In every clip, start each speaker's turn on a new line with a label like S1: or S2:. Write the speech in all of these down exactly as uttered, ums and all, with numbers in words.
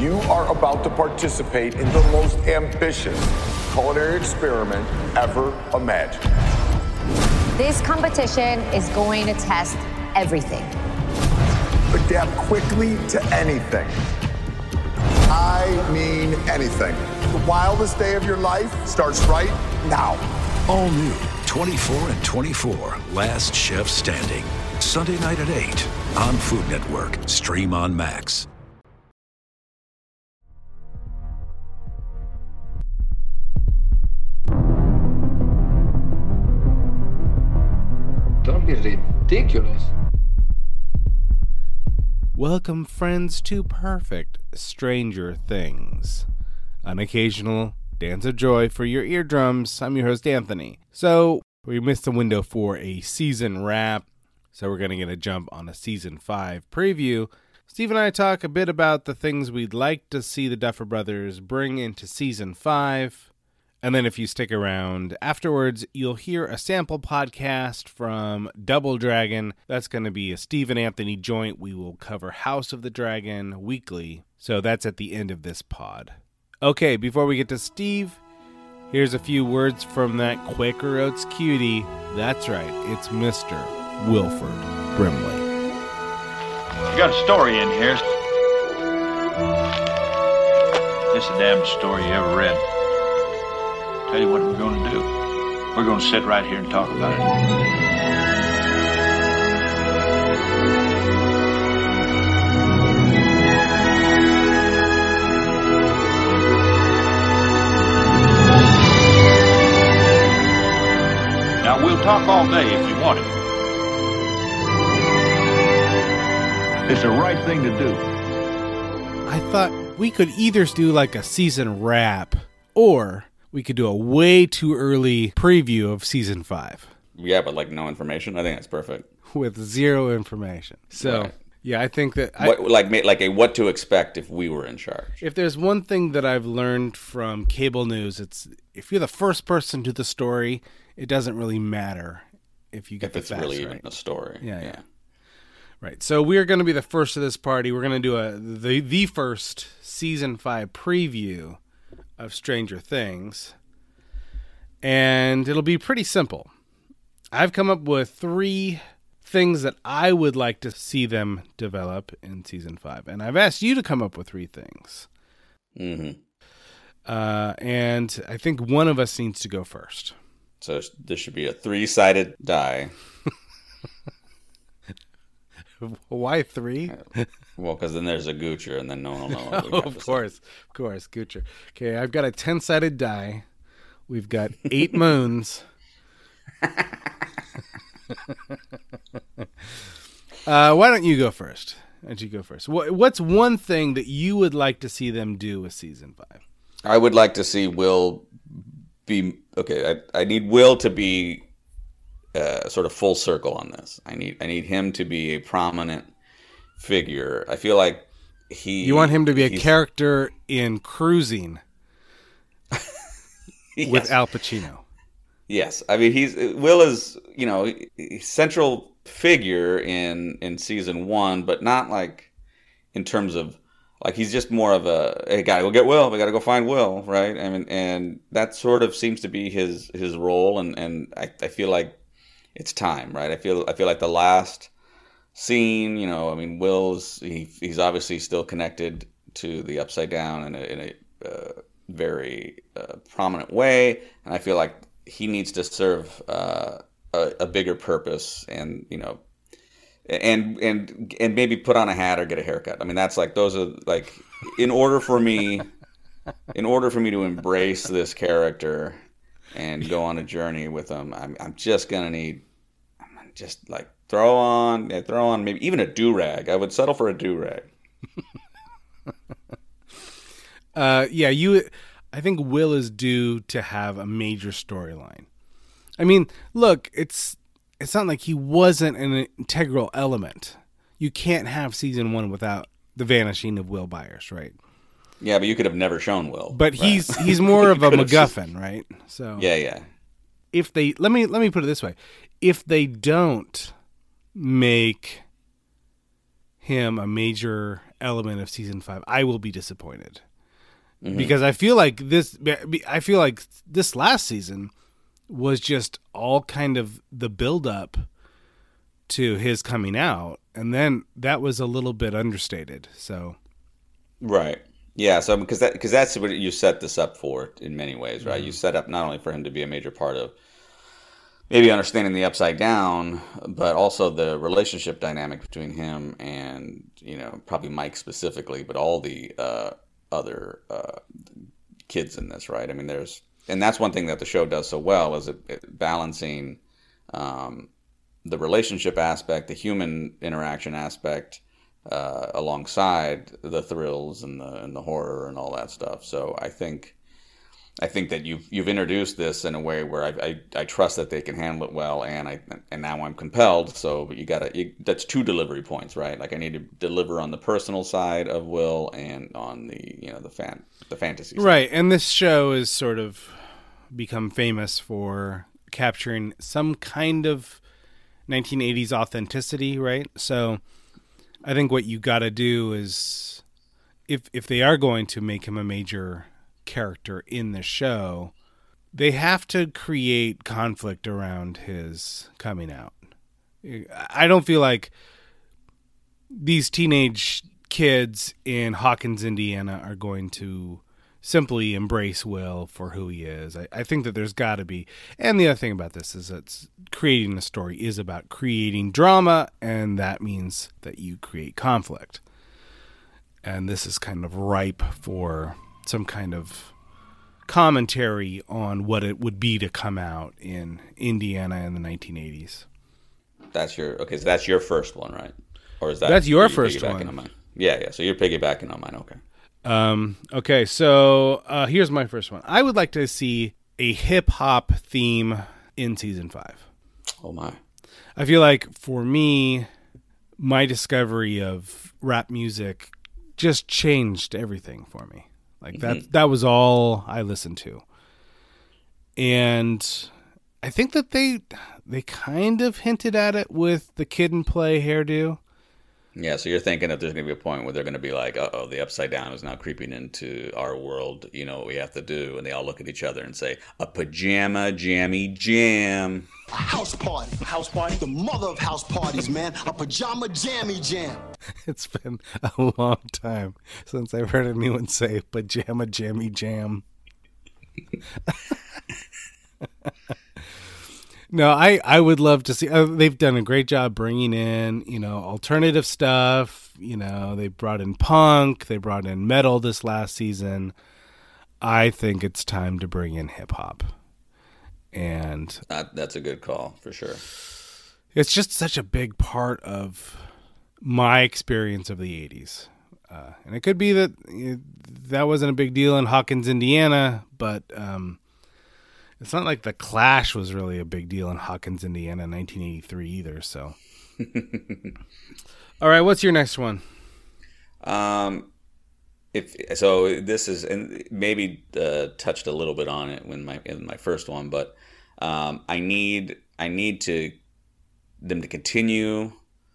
S1: You are about to participate in the most ambitious culinary experiment ever imagined.
S2: This competition is going to test everything.
S1: Adapt quickly to anything. I mean anything. The wildest day of your life starts right now.
S3: All new twenty-four and twenty-four, Last Chef Standing. Sunday night at eight on Food Network. Stream on Max.
S4: Don't be ridiculous.
S5: Welcome, friends, to Perfect Stranger Things, an occasional dance of joy for your eardrums. I'm your host, Anthony. So, we missed the window for a season wrap, so we're going to get a jump on a season five preview. Steve and I talk a bit about the things we'd like to see the Duffer Brothers bring into season five. And then if you stick around afterwards, you'll hear a sample podcast from Double Dragon. That's going to be a Steve and Anthony joint. We will cover House of the Dragon weekly. So that's at the end of this pod. Okay, before we get to Steve, here's a few words from that Quaker Oats cutie. That's right, it's Mister Wilford Brimley.
S6: You got a story in here. It's the damnedest story you ever read. Tell you what we're going to do. We're going to sit right here and talk about it. Now, we'll talk all day if you want it. It's the right thing to do.
S5: I thought we could either do like a season wrap, or we could do a way too early preview of season five.
S7: Yeah, but like no information. I think that's perfect.
S5: With zero information. So, right. yeah, I think that... I,
S7: what, like like a what to expect if we were in charge.
S5: If there's one thing that I've learned from cable news, it's if you're the first person to the story, it doesn't really matter if you get
S7: if
S5: the
S7: it's
S5: facts
S7: really
S5: right.
S7: even a story.
S5: Yeah, yeah.
S7: yeah.
S5: Right. So we're going to be the first of this party. We're going to do a the the first season five preview of Stranger Things. And it'll be pretty simple. I've come up with three things that I would like to see them develop in season five. And I've asked you to come up with three things.
S7: Mm-hmm.
S5: Uh, and I think one of us needs to go first.
S7: So this should be a three-sided die.
S5: Why three?
S7: Well, because then there's a Goocher, and then no one will know. What we
S5: oh,
S7: have
S5: of
S7: to
S5: course.
S7: say.
S5: Of course, Goocher. Okay, I've got a ten-sided die. We've got eight moons. uh, why don't you go first? Why don't you go first? What, what's one thing that you would like to see them do with season five?
S7: I would like to see Will be okay. I, I need Will to be uh, sort of full circle on this. I need I need him to be a prominent figure. I feel like he.
S5: You want him to be a character in Cruising.
S7: Yes.
S5: With Al Pacino.
S7: Yes. I mean, he's Will is, you know, central figure in, in season one, but not like in terms of, like, he's just more of a, hey, gotta go get Will. We gotta go find Will, right? I mean, and that sort of seems to be his, his role, and, and I, I feel like it's time, right? I feel I feel like the last scene, you know, I mean, Will's, he, he's obviously still connected to the Upside Down in a, in a uh, very uh, prominent way, and I feel like he needs to serve uh, a, a bigger purpose, and you know, and and and maybe put on a hat or get a haircut. I mean, that's like those are like in order for me, in order for me to embrace this character and go on a journey with him, I'm I'm just gonna need, I'm just like throw on, yeah, throw on maybe even a do-rag. I would settle for a do-rag.
S5: Uh, yeah, you. I think Will is due to have a major storyline. I mean, look, it's it's not like he wasn't an integral element. You can't have season one without the vanishing of Will Byers, right?
S7: Yeah, but you could have never shown Will.
S5: But
S7: right?
S5: he's he's more of a MacGuffin, right? So
S7: yeah, yeah.
S5: If they let me let me put it this way, if they don't make him a major element of season five, I will be disappointed. Mm-hmm. Because I feel like this, I feel like this last season was just all kind of the build up to his coming out. And then that was a little bit understated. So,
S7: right. Yeah. So, because that, because that's what you set this up for in many ways, right? Mm-hmm. You set up not only for him to be a major part of maybe understanding the Upside Down, but also the relationship dynamic between him and, you know, probably Mike specifically, but all the uh, other uh, kids in this, right? I mean, there's, and that's one thing that the show does so well is it, it balancing um, the relationship aspect, the human interaction aspect, uh, alongside the thrills and the and the horror and all that stuff. So I think. I think that you've you've introduced this in a way where I, I, I trust that they can handle it well, and I and now I'm compelled. So you gotta you, that's two delivery points, right? Like I need to deliver on the personal side of Will and on the you know the fan the fantasy side.
S5: Right. And this show is sort of become famous for capturing some kind of nineteen eighties authenticity, right? So I think what you got to do is if if they are going to make him a major character in the show, they have to create conflict around his coming out. I don't feel like these teenage kids in Hawkins, Indiana are going to simply embrace Will for who he is. I, I think that there's got to be, and the other thing about this is that creating a story is about creating drama, and that means that you create conflict. And this is kind of ripe for some kind of commentary on what it would be to come out in Indiana in the nineteen eighties.
S7: That's your okay. So that's your first one, right? Or is that
S5: that's your first one?
S7: On mine? Yeah, yeah. So you're piggybacking on mine. Okay.
S5: Um. Okay. So uh, here's my first one. I would like to see a hip hop theme in season five.
S7: Oh my!
S5: I feel like for me, my discovery of rap music just changed everything for me. Like that, mm-hmm. that was all I listened to. And I think that they they kind of hinted at it with the Kid and Play hairdo.
S7: Yeah, so you're thinking that there's going to be a point where they're going to be like, uh-oh, the Upside Down is now creeping into our world. You know what we have to do? And they all look at each other and say, a pajama jammy jam.
S4: A house party. House party? The mother of house parties, man. A pajama jammy jam.
S5: It's been a long time since I've heard anyone say pajama jammy jam. No, I, I would love to see. Uh, they've done a great job bringing in, you know, alternative stuff. You know, they brought in punk. They brought in metal this last season. I think it's time to bring in hip hop. And
S7: that, that's a good call for sure.
S5: It's just such a big part of my experience of the eighties. Uh, and it could be that you know, that wasn't a big deal in Hawkins, Indiana, but um, it's not like the Clash was really a big deal in Hawkins, Indiana in nineteen eighty-three either. So, all right, what's your next one?
S7: Um, if so, this is and maybe uh, touched a little bit on it when my in my first one, but um, I need I need to them to continue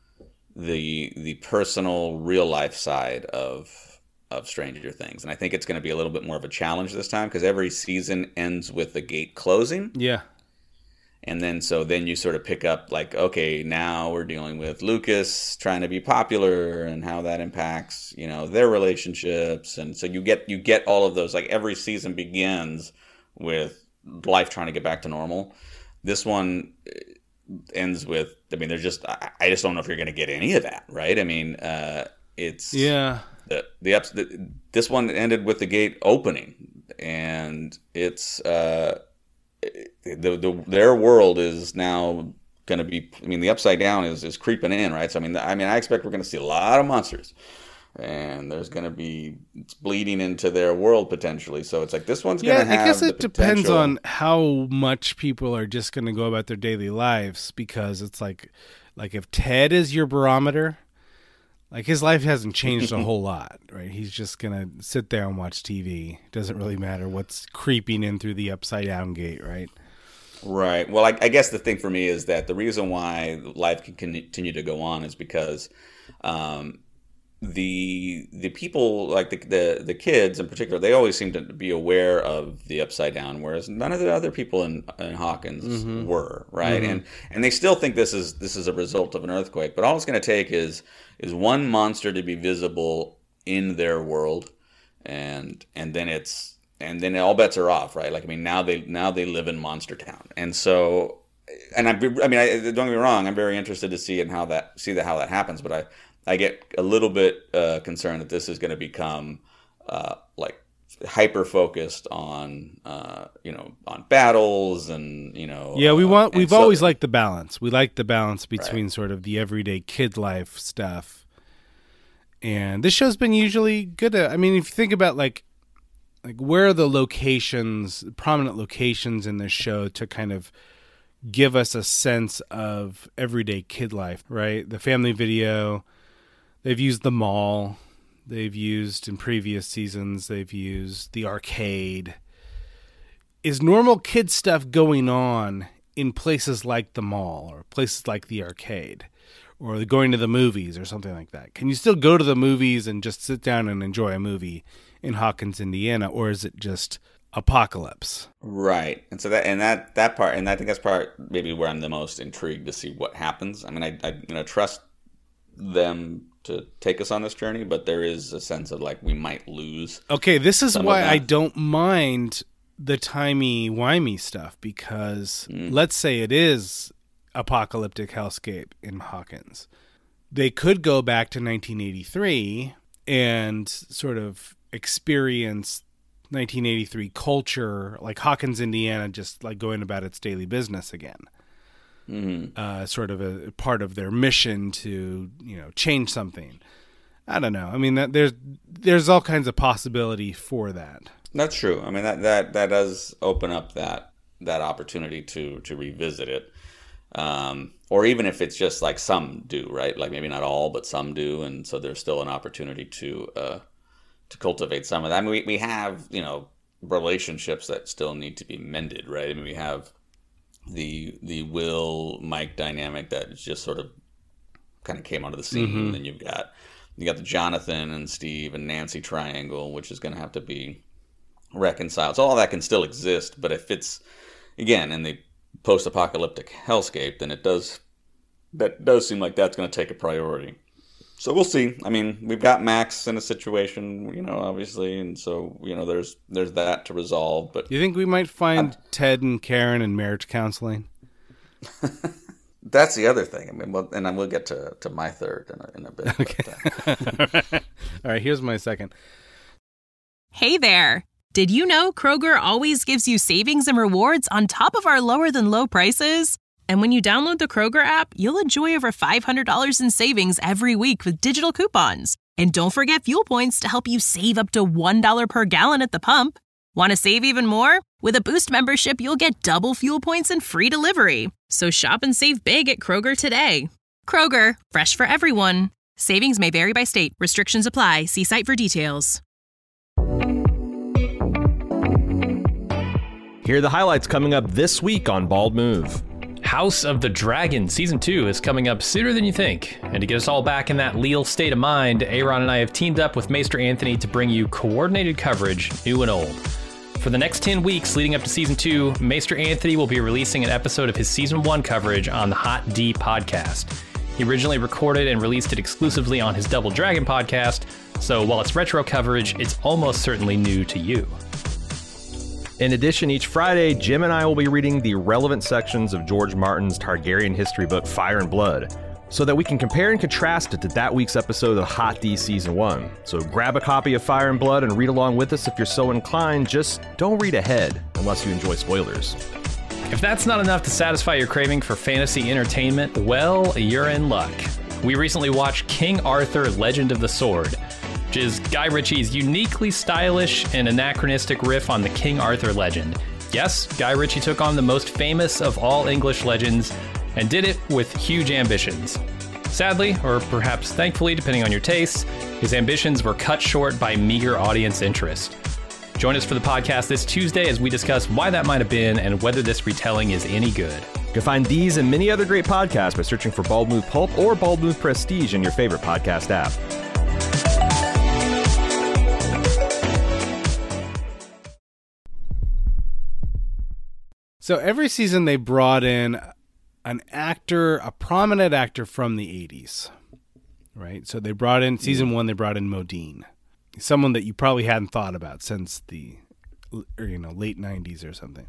S7: the the personal real life side of. of Stranger Things. And I think it's going to be a little bit more of a challenge this time because every season ends with the gate closing.
S5: Yeah.
S7: And then so then you sort of pick up like, okay, now we're dealing with Lucas trying to be popular and how that impacts, you know, their relationships. And so you get you get all of those, like every season begins with life trying to get back to normal. This one ends with, I mean, there's just, I, I just don't know if you're going to get any of that, right? I mean, uh, it's...
S5: Yeah.
S7: The, the, the this one ended with the gate opening, and it's uh, the the their world is now going to be. I mean, the Upside Down is, is creeping in, right? So I mean, I mean, I expect we're going to see a lot of monsters, and there's going to be it's bleeding into their world potentially. So it's like this one's going to
S5: yeah,
S7: have.
S5: I guess it
S7: the
S5: depends
S7: potential.
S5: on how much people are just going to go about their daily lives because it's like, like if Ted is your barometer. Like, his life hasn't changed a whole lot, right? He's just going to sit there and watch T V. Doesn't really matter what's creeping in through the upside down gate, right?
S7: Right. Well, I, I guess the thing for me is that the reason why life can continue to go on is because um, the the people, like the, the the kids in particular, they always seem to be aware of the upside down, whereas none of the other people in, in Hawkins mm-hmm. were, right? Mm-hmm. And and they still think this is this is a result of an earthquake. But all it's going to take is is one monster to be visible in their world, and and then it's and then all bets are off, right? Like I mean, now they now they live in Monster Town, and so and I I mean, I, don't get me wrong, I'm very interested to see in how that see that how that happens, but I. I get a little bit uh, concerned that this is going to become uh, like hyper focused on uh, you know on battles and you know
S5: yeah we want
S7: uh,
S5: we've
S7: so,
S5: always liked the balance. We like the balance between
S7: right.
S5: sort of the everyday kid life stuff, and this show's been usually good at, I mean, if you think about like like where are the locations, prominent locations in this show to kind of give us a sense of everyday kid life, right? The Family Video. They've used the mall. They've used in previous seasons, they've used the arcade. Is normal kid stuff going on in places like the mall or places like the arcade or going to the movies or something like that? Can you still go to the movies and just sit down and enjoy a movie in Hawkins, Indiana, or is it just apocalypse?
S7: Right. And so that and that that part, and I think that's part maybe where I'm the most intrigued to see what happens. I mean, I I you know trust them to take us on this journey, but there is a sense of like we might lose.
S5: Okay, this is why I don't mind the timey-wimey stuff, because mm. let's say it is apocalyptic hellscape in Hawkins. They could go back to nineteen eighty-three and sort of experience nineteen eighty-three culture, like Hawkins, Indiana, just like going about its daily business again. Mm-hmm. Uh, sort of a part of their mission to, you know, change something. I don't know. I mean, that, there's there's all kinds of possibility for that.
S7: That's true. I mean, that that, that does open up that that opportunity to to revisit it, um, or even if it's just like some do, right? Like maybe not all, but some do, and so there's still an opportunity to uh, to cultivate some of that. I mean, we we have you know relationships that still need to be mended, right? I mean, we have the the Will Mike dynamic that just sort of kind of came onto the scene, mm-hmm. and then you've got you got the Jonathan and Steve and Nancy triangle, which is going to have to be reconciled. So all that can still exist, but if it's again in the post-apocalyptic hellscape, then it does that does seem like that's going to take a priority. So we'll see. I mean, we've got Max in a situation, you know, obviously, and so you know, there's there's that to resolve. But
S5: you think we might find I'm, Ted and Karen in marriage counseling?
S7: That's the other thing. I mean, well, and I will get to, to my third in a, in a bit.
S5: Okay. But, uh... All right, here's my second.
S8: Hey there. Did you know Kroger always gives you savings and rewards on top of our lower than low prices? And when you download the Kroger app, you'll enjoy over five hundred dollars in savings every week with digital coupons. And don't forget fuel points to help you save up to one dollar per gallon at the pump. Want to save even more? With a Boost membership, you'll get double fuel points and free delivery. So shop and save big at Kroger today. Kroger, fresh for everyone. Savings may vary by state. Restrictions apply. See site for details.
S9: Here are the highlights coming up this week on Bald Move.
S10: House of the Dragon Season two is coming up sooner than you think. And to get us all back in that leal state of mind, Aaron and I have teamed up with Maester Anthony to bring you coordinated coverage, new and old. For the next ten weeks leading up to Season two, Maester Anthony will be releasing an episode of his Season one coverage on the Hot D podcast. He originally recorded and released it exclusively on his Double Dragon podcast, so while it's retro coverage, it's almost certainly new to you.
S9: In addition, each Friday, Jim and I will be reading the relevant sections of George Martin's Targaryen history book, Fire and Blood, so that we can compare and contrast it to that week's episode of Hot D Season one. So grab a copy of Fire and Blood and read along with us if you're so inclined. Just don't read ahead unless you enjoy spoilers.
S10: If that's not enough to satisfy your craving for fantasy entertainment, well, you're in luck. We recently watched King Arthur, Legend of the Sword, which is Guy Ritchie's uniquely stylish and anachronistic riff on the King Arthur legend. Yes, Guy Ritchie took on the most famous of all English legends and did it with huge ambitions. Sadly, or perhaps thankfully, depending on your tastes, his ambitions were cut short by meager audience interest. Join us for the podcast this Tuesday as we discuss why that might have been and whether this retelling is any good.
S9: You can find these and many other great podcasts by searching for Bald Move Pulp or Bald Move Prestige in your favorite podcast app.
S5: So every season they brought in an actor, a prominent actor from the eighties, right? So they brought in, season one, they brought in Modine, someone that you probably hadn't thought about since the, or, you know, late nineties or something.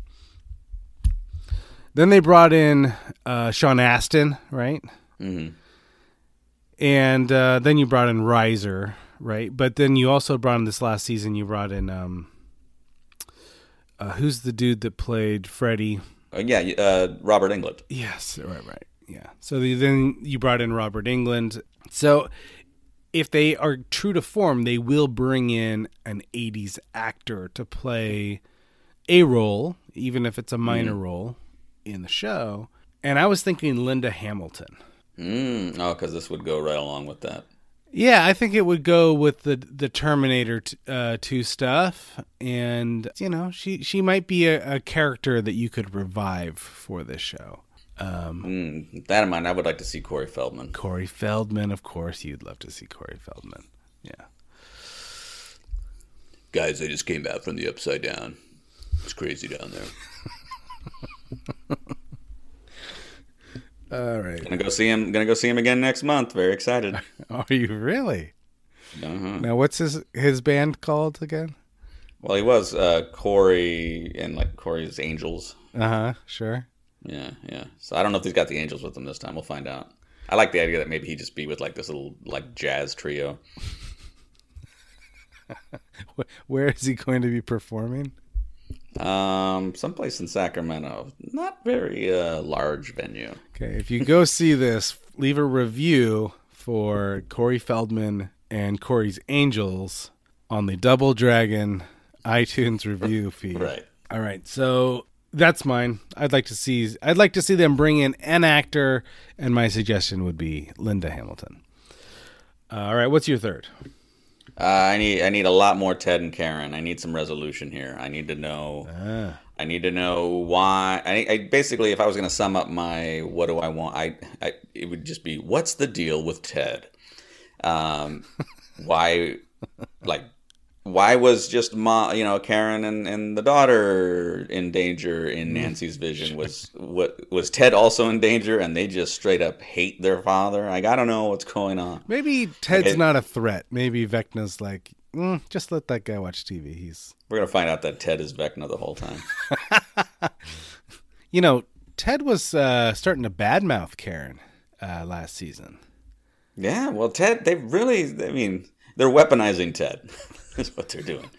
S5: Then they brought in uh, Sean Astin, right?
S7: Mm-hmm.
S5: And uh, then you brought in Reiser, right? But then you also brought in this last season, you brought in, um, uh, who's the dude that played Freddy?
S7: Uh, yeah, uh, Robert Englund.
S5: Yes, right, right. Yeah. So the, then you brought in Robert Englund. So if they are true to form, they will bring in an eighties actor to play a role, even if it's a minor mm. role in the show. And I was thinking Linda Hamilton.
S7: Mm. Oh, because this would go right along with that.
S5: Yeah, I think it would go with the the Terminator t- uh, two stuff, and you know, she she might be a, a character that you could revive for this show. Um,
S7: mm, with that in mind, I would like to see Corey Feldman.
S5: Corey Feldman, of course, you'd love to see Corey Feldman. Yeah,
S7: guys, I just came back from the Upside Down. It's crazy down there.
S5: All right.
S7: Gonna go see him. Gonna go see him again next month. Very excited.
S5: Are you really?
S7: Uh-huh.
S5: Now, what's his his band called again?
S7: Well, he was uh, Corey and like Corey's Angels.
S5: Uh huh. Sure.
S7: Yeah, yeah. So I don't know if he's got the Angels with him this time. We'll find out. I like the idea that maybe he just be with like this little like jazz trio.
S5: Where is he going to be performing?
S7: Um, someplace in Sacramento. Not very uh, large venue.
S5: Okay, if you go see this, leave a review for Corey Feldman and Corey's Angels on the Double Dragon iTunes review feed.
S7: Right.
S5: All right, so that's mine. I'd like to see. I'd like to see them bring in an actor, and my suggestion would be Linda Hamilton. Uh, all right, what's your third?
S7: Uh, I need I need a lot more Ted and Karen. I need some resolution here. I need to know.
S5: Ah.
S7: I need to know why. I, I basically, if I was going to sum up my what do I want, I, I it would just be what's the deal with Ted? Um, why, like, why was just ma, you know, Karen and, and the daughter in danger in Nancy's vision? Was what was Ted also in danger, and they just straight up hate their father? Like, I don't know what's going on.
S5: Maybe Ted's
S7: it,
S5: not a threat. Maybe Vecna's like, mm, just let that guy watch T V. He's
S7: we're gonna find out that Ted is Vecna the whole time.
S5: You know, Ted was uh, starting to badmouth Karen uh, last season.
S7: Yeah, well, Ted, they really, I mean, they're weaponizing Ted. That's what they're doing.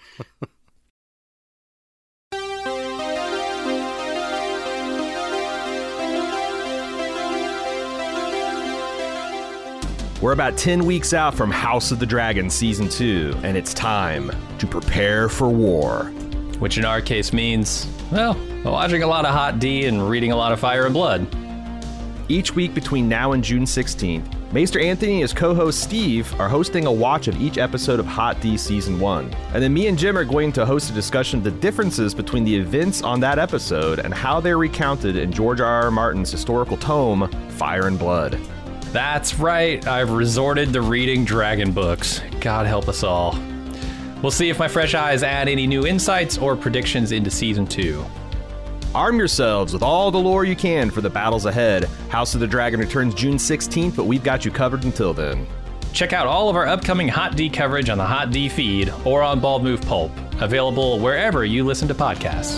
S9: We're about ten weeks out from House of the Dragon Season two, and it's time to prepare for war.
S10: Which in our case means, well, watching a lot of Hot D and reading a lot of Fire and Blood.
S9: Each week between now and June sixteenth, Maester Anthony and his co-host Steve are hosting a watch of each episode of Hot D Season one. And then me and Jim are going to host a discussion of the differences between the events on that episode and how they're recounted in George R. R. Martin's historical tome, Fire and Blood.
S10: That's right, I've resorted to reading dragon books. God help us all. We'll see if my fresh eyes add any new insights or predictions into Season two.
S9: Arm yourselves with all the lore you can for the battles ahead. House of the Dragon returns June sixteenth, but we've got you covered until then.
S10: Check out all of our upcoming Hot D coverage on the Hot D feed or on Bald Move Pulp, available wherever you listen to podcasts.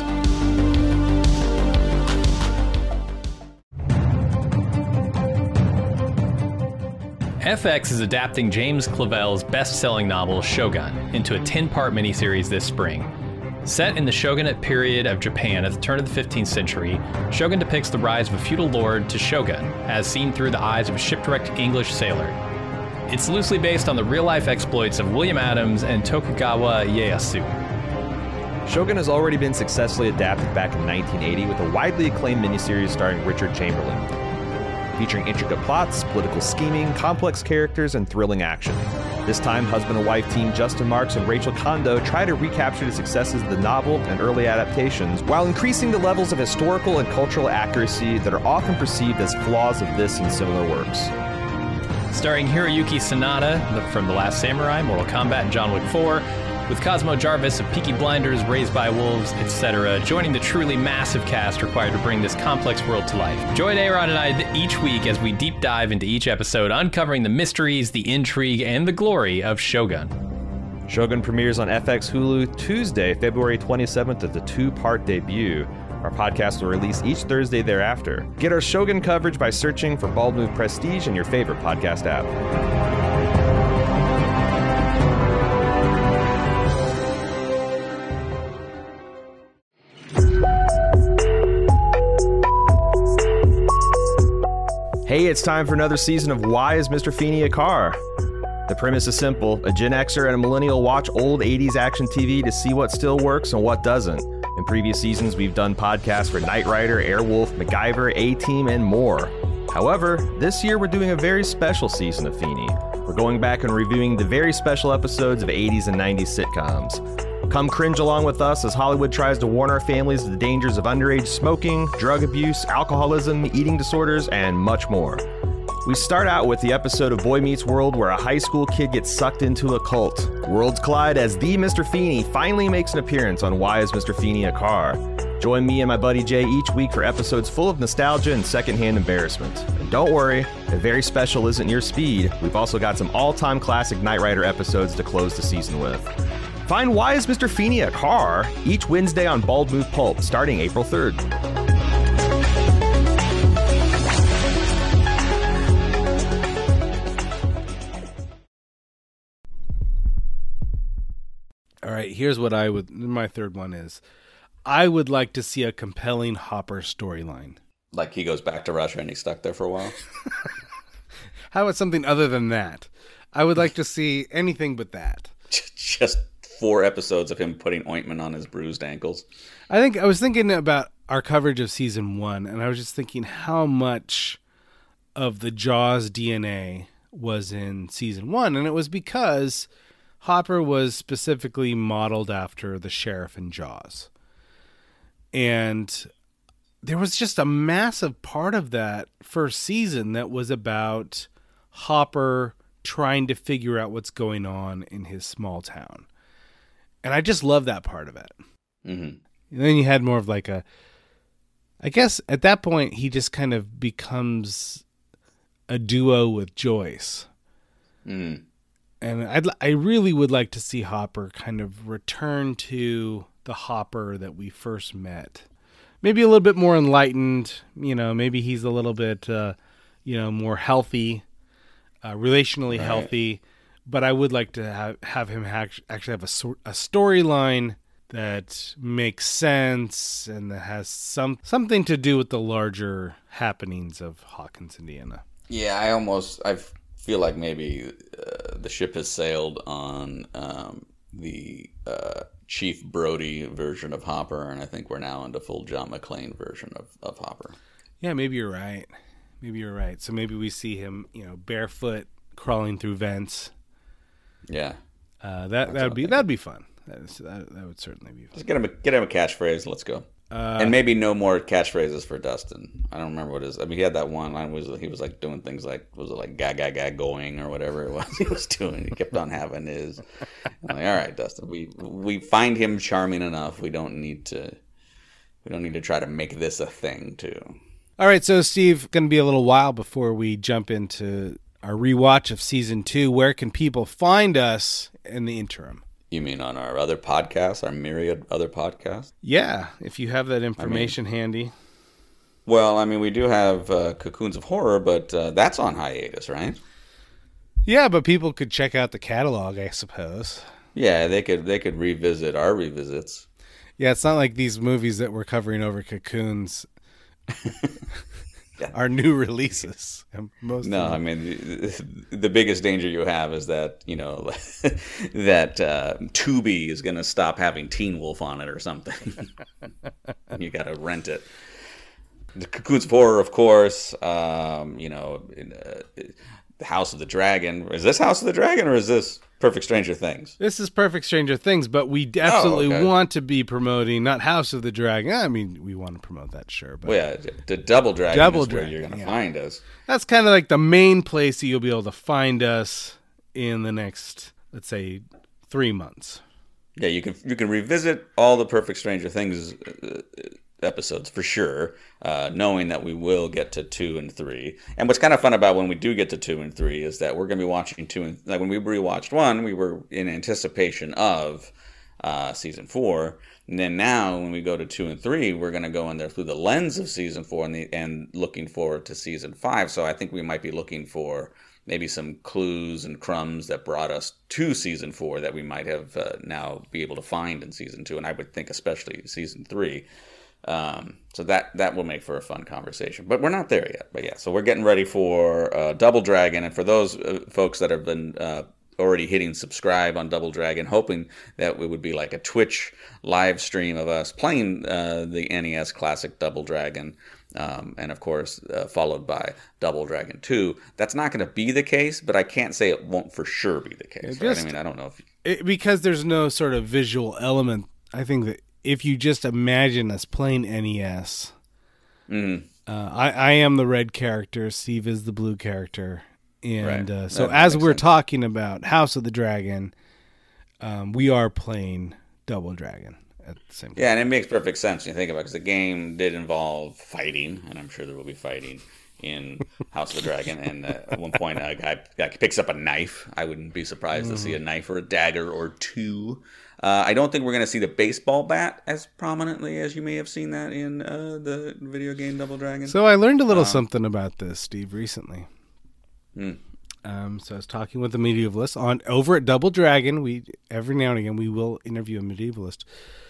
S10: F X is adapting James Clavell's best-selling novel Shogun into a ten-part miniseries this spring. Set in the shogunate period of Japan at the turn of the fifteenth century, Shogun depicts the rise of a feudal lord to shogun, as seen through the eyes of a shipwrecked English sailor. It's loosely based on the real-life exploits of William Adams and Tokugawa Ieyasu.
S9: Shogun has already been successfully adapted back in nineteen eighty with a widely acclaimed miniseries starring Richard Chamberlain, featuring intricate plots, political scheming, complex characters, and thrilling action. This time, husband and wife team Justin Marks and Rachel Kondo try to recapture the successes of the novel and early adaptations while increasing the levels of historical and cultural accuracy that are often perceived as flaws of this and similar works.
S10: Starring Hiroyuki Sanada from The Last Samurai, Mortal Kombat, and John Wick four, with Cosmo Jarvis of Peaky Blinders, Raised by Wolves, et cetera, joining the truly massive cast required to bring this complex world to life. Join A-Rod and I each week as we deep dive into each episode, uncovering the mysteries, the intrigue, and the glory of Shogun.
S9: Shogun premieres on F X Hulu Tuesday, February twenty-seventh as the two-part debut. Our podcast will release each Thursday thereafter. Get our Shogun coverage by searching for Bald Move Prestige in your favorite podcast app. Hey, it's time for another season of Why is Mister Feeney a Car? The premise is simple. A Gen Xer and a millennial watch old eighties action T V to see what still works and what doesn't. In previous seasons, we've done podcasts for Knight Rider, Airwolf, MacGyver, A-Team, and more. However, this year we're doing a very special season of Feeney. We're going back and reviewing the very special episodes of eighties and nineties sitcoms. Come cringe along with us as Hollywood tries to warn our families of the dangers of underage smoking, drug abuse, alcoholism, eating disorders, and much more. We start out with the episode of Boy Meets World where a high school kid gets sucked into a cult. Worlds collide as the Mister Feeney finally makes an appearance on Why is Mister Feeney a Car? Join me and my buddy Jay each week for episodes full of nostalgia and secondhand embarrassment. And don't worry, if very special isn't your speed, we've also got some all-time classic Knight Rider episodes to close the season with. Find Why is Mister Feeney a Car? Each Wednesday on Bald Move Pulp, starting April third.
S5: All right, here's what I would, my third one is, I would like to see a compelling Hopper storyline.
S7: Like he goes back to Russia and he's stuck there for a while?
S5: How about something other than that? I would like to see anything but that.
S7: Just four episodes of him putting ointment on his bruised ankles.
S5: I think I was thinking about our coverage of season one, and I was just thinking how much of the Jaws D N A was in season one, and it was because Hopper was specifically modeled after the sheriff in Jaws. And there was just a massive part of that first season that was about Hopper trying to figure out what's going on in his small town. And I just love that part of it.
S7: Mm-hmm.
S5: And then you had more of like a, I guess at that point he just kind of becomes a duo with Joyce.
S7: Mm.
S5: And I'd, I really would like to see Hopper kind of return to the Hopper that we first met. Maybe a little bit more enlightened, you know, maybe he's a little bit, uh, you know, more healthy, uh, relationally
S7: right.
S5: healthy. But I would like to have, have him ha- actually have a, a storyline that makes sense and that has some something to do with the larger happenings of Hawkins, Indiana.
S7: Yeah, I almost, I feel like maybe uh, the ship has sailed on um, the uh, Chief Brody version of Hopper, and I think we're now into full John McClane version of, of Hopper.
S5: Yeah, maybe you're right. Maybe you're right. So maybe we see him, you know, barefoot crawling through vents.
S7: Yeah,
S5: uh, that that would be that'd be fun. That, is, that that would certainly be fun.
S7: Just get him a, get him a catchphrase. Let's go.
S5: Uh,
S7: and maybe no more catchphrases for Dustin. I don't remember what his. I mean, he had that one line. Was he was like doing things like was it like ga ga ga going or whatever it was he was doing. He kept on having his. I'm like, all right, Dustin. We we find him charming enough. We don't need to. We don't need to try to make this a thing too.
S5: All right, so Steve, going to be a little while before we jump into our rewatch of season two. Where can people find us in the interim?
S7: You mean on our other podcasts, our myriad other podcasts?
S5: Yeah, if you have that information
S7: I mean,
S5: handy.
S7: Well, I mean, we do have uh, Cocoons of Horror, but uh, that's on hiatus, right?
S5: Yeah, but people could check out the catalog, I suppose.
S7: Yeah, they could they could revisit our revisits.
S5: Yeah, it's not like these movies that we're covering over Cocoons yeah. are new releases. Most
S7: no, I mean, the, the biggest danger you have is that, you know, that uh, Tubi is going to stop having Teen Wolf on it or something. You got to rent it. The Cocoons of Horror, of course, um, you know, in, uh, the House of the Dragon. Is this House of the Dragon or is this Perfect Stranger Things?
S5: This is Perfect Stranger Things, but we absolutely
S7: oh, okay.
S5: want to be promoting not House of the Dragon. I mean, we want to promote that, sure. But
S7: well, yeah, the Double Dragon
S5: Double
S7: is where
S5: Dragon,
S7: you're going to
S5: yeah.
S7: find us.
S5: That's kind of like the main place that you'll be able to find us in the next, let's say, three months.
S7: Yeah, you can you can revisit all the Perfect Stranger Things uh, episodes for sure, uh, knowing that we will get to two and three. And what's kind of fun about when we do get to two and three is that we're going to be watching two and like when we rewatched one, we were in anticipation of uh, season four. And then now when we go to two and three, we're going to go in there through the lens of season four and the, and looking forward to season five. So I think we might be looking for maybe some clues and crumbs that brought us to season four that we might have uh, now be able to find in season two. And I would think especially season three. Um, so that, that will make for a fun conversation, but we're not there yet. But yeah, so we're getting ready for uh, Double Dragon. And for those uh, folks that have been uh, already hitting subscribe on Double Dragon, hoping that it would be like a Twitch live stream of us playing uh, the N E S classic Double Dragon. Um, and of course, uh, followed by Double Dragon two. That's not going to be the case, but I can't say it won't for sure be the case. Right? I mean, I don't know if you...
S5: it, because there's no sort of visual element. I think that if you just imagine us playing N E S,
S7: mm.
S5: uh, I, I am the red character, Steve is the blue character, and
S7: right.
S5: uh, so
S7: that
S5: as we're
S7: sense.
S5: talking about House of the Dragon, um, we are playing Double Dragon. At the same time.
S7: Yeah, and it makes perfect sense when you think about it, because the game did involve fighting, and I'm sure there will be fighting in House of the Dragon. And uh, at one point, a guy, guy picks up a knife. I wouldn't be surprised mm. to see a knife or a dagger or two. Uh, I don't think we're going to see the baseball bat as prominently as you may have seen that in uh, the video game Double Dragon.
S5: So I learned a little
S7: um,
S5: something about this, Steve, recently.
S7: Mm.
S5: Um, so I was talking with a medievalist on over at Double Dragon. We every now and again we will interview a medievalist.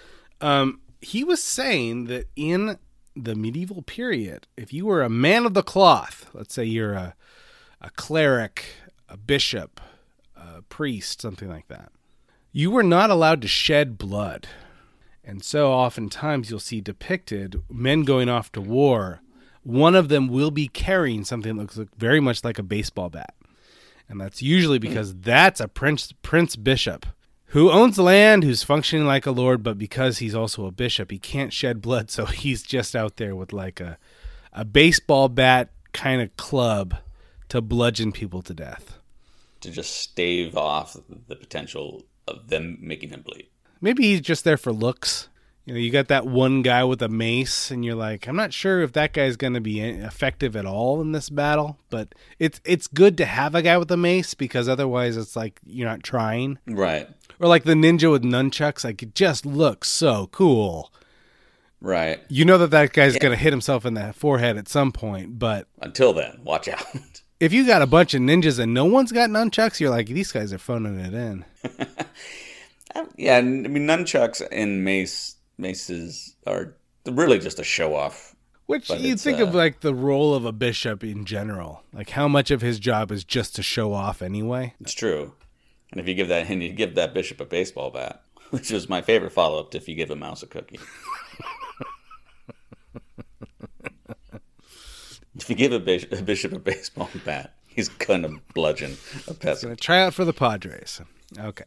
S5: Um, he was saying that in the medieval period, if you were a man of the cloth, let's say you're a, a cleric, a bishop, a priest, something like that, you were not allowed to shed blood. And so oftentimes you'll see depicted men going off to war. One of them will be carrying something that looks very much like a baseball bat. And that's usually because that's a prince, prince bishop. Who owns the land, who's functioning like a lord, but because he's also a bishop, he can't shed blood, so he's just out there with like a, a baseball bat kind of club to bludgeon people to death.
S7: To just stave off the potential of them making him bleed.
S5: Maybe he's just there for looks. You know, you got that one guy with a mace, and you're like, I'm not sure if that guy's going to be effective at all in this battle, but it's it's good to have a guy with a mace, because otherwise it's like you're not trying.
S7: Right.
S5: Or like the ninja with nunchucks, like it just looks so cool.
S7: Right.
S5: You know that that guy's
S7: yeah.
S5: going to hit himself in the forehead at some point, but...
S7: Until then, watch out.
S5: If you got a bunch of ninjas and no one's got nunchucks, you're like, these guys are phoning it in.
S7: Yeah, I mean, nunchucks and mace maces are really just a show-off.
S5: Which you think uh, of like the role of a bishop in general. Like how much of his job is just to show off anyway.
S7: It's true. And if you give that and you give that bishop a baseball bat, which was my favorite follow-up to if you give a mouse a cookie. If you give a bishop, a bishop a baseball bat, he's going to bludgeon a peasant. He's going to
S5: try out for the Padres. Okay.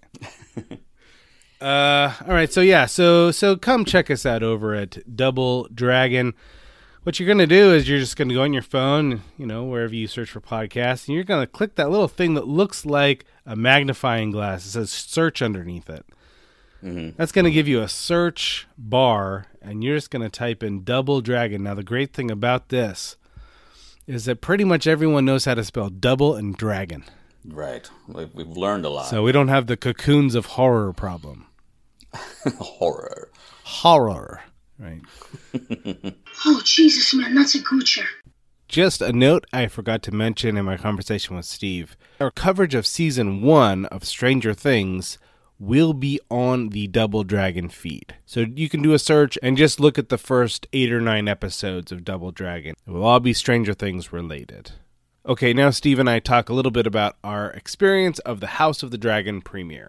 S5: uh, all right. So, yeah. So, so come check us out over at Double Dragon. What you're going to do is you're just going to go on your phone, you know, wherever you search for podcasts, and you're going to click that little thing that looks like a magnifying glass. It says search underneath it. Mm-hmm. That's going to give you a search bar, and you're just going to type in Double Dragon. Now, the great thing about this is that pretty much everyone knows how to spell double and dragon.
S7: Right. We've learned a lot.
S5: So we don't have the cocoons of horror problem.
S7: Horror.
S5: Horror. Right.
S11: Oh, Jesus, man, that's a goocher.
S5: Just a note I forgot to mention in my conversation with Steve. Our coverage of season one of Stranger Things will be on the Double Dragon feed. So you can do a search and just look at the first eight or nine episodes of Double Dragon. It will all be Stranger Things related. Okay, now Steve and I talk a little bit about our experience of the House of the Dragon premiere.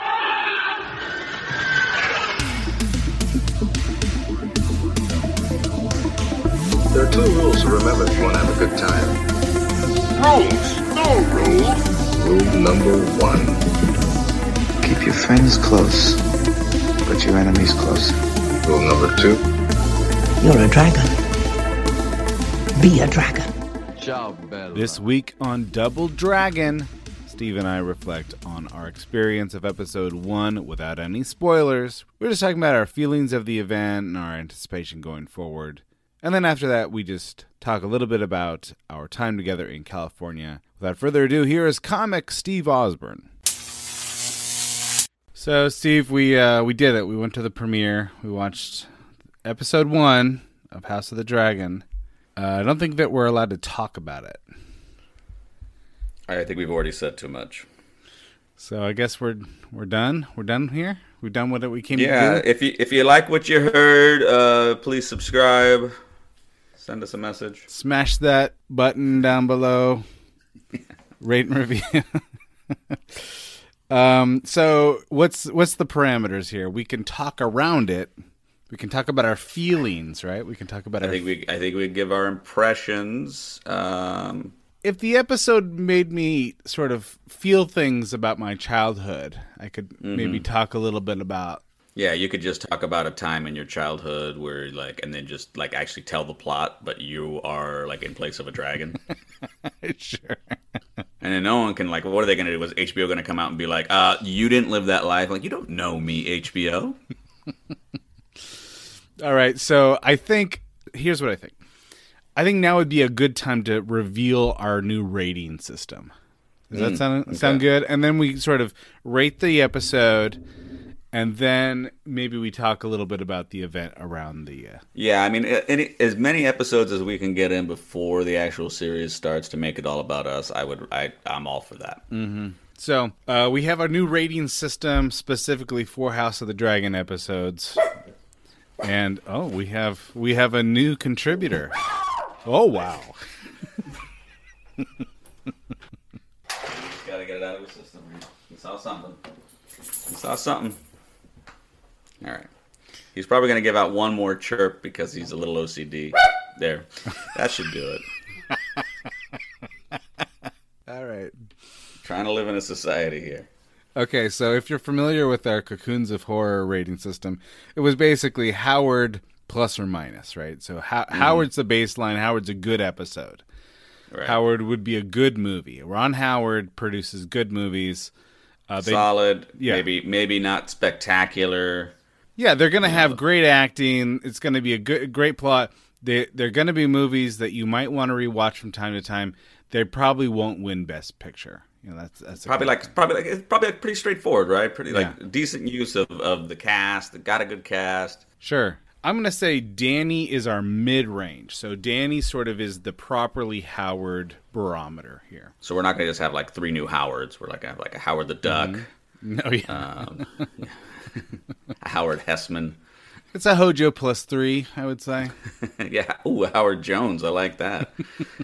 S12: There are two rules to remember if you want to have a good time.
S1: Rules! No rules!
S12: Rule number one.
S13: Keep your friends close, but your enemies closer.
S12: Rule number two.
S14: You're a dragon. Be a dragon.
S5: This week on Double Dragon, Steve and I reflect on our experience of episode one without any spoilers. We're just talking about our feelings of the event and our anticipation going forward. And then after that, we just talk a little bit about our time together in California. Without further ado, here is comic Steve Osborne. So, Steve, we uh, we did it. We went to the premiere. We watched episode one of House of the Dragon. Uh, I don't think that we're allowed to talk about it.
S7: I think we've already said too much.
S5: So I guess we're we're done. We're done here. We've done what we came
S7: yeah,
S5: to do.
S7: Yeah, if you if you like what you heard, uh, please subscribe. Send us a message.
S5: Smash that button down below. Rate and review. um. So what's what's the parameters here? We can talk around it. We can talk about our feelings, right? We can talk about.
S7: I
S5: our
S7: think we I think we give our impressions. Um,
S5: if the episode made me sort of feel things about my childhood, I could mm-hmm. maybe talk a little bit about.
S7: Yeah, you could just talk about a time in your childhood where, like, and then just, like, actually tell the plot, but you are, like, in place of a dragon.
S5: Sure.
S7: And then no one can, like, what are they going to do? Was H B O going to come out and be like, uh, you didn't live that life? Like, you don't know me, H B O.
S5: All right, so I think, here's what I think. I think now would be a good time to reveal our new rating system. Does that mm, sound, okay. sound good? And then we sort of rate the episode. And then maybe we talk a little bit about the event around the... Uh...
S7: Yeah, I mean, any, as many episodes as we can get in before the actual series starts to make it all about us, I would, I, I'm all for that.
S5: Mm-hmm. So uh, we have our new rating system specifically for House of the Dragon episodes. And, oh, we have we have a new contributor. Oh, wow.
S7: Gotta get it out of the system. We saw something. We saw something. All right. He's probably going to give out one more chirp because he's a little O C D. There. That should do
S5: it. All right.
S7: Trying to live in a society here.
S5: Okay, so if you're familiar with our Cocoons of Horror rating system, it was basically Howard plus or minus, right? So Ho- mm. Howard's the baseline. Howard's a good episode. Right. Howard would be a good movie. Ron Howard produces good movies.
S7: Uh, they, Solid. Yeah. Maybe maybe not spectacular.
S5: Yeah, they're going to have great acting. It's going to be a good, great plot. They, they're going to be movies that you might want to rewatch from time to time. They probably won't win Best Picture. You know, that's that's
S7: probably like thing. probably like it's probably like pretty straightforward, right? Pretty yeah. like decent use of, of the cast. Got a good cast.
S5: Sure. I'm going to say Danny is our mid-range. So Danny sort of is the properly Howard barometer here.
S7: So we're not going to just have like three new Howards. We're like have like a Howard the Duck.
S5: Mm-hmm. No, yeah.
S7: Um, yeah. a Howard Hessman.
S5: It's a Hojo plus three, I would say.
S7: Yeah. Ooh, Howard Jones. I like that.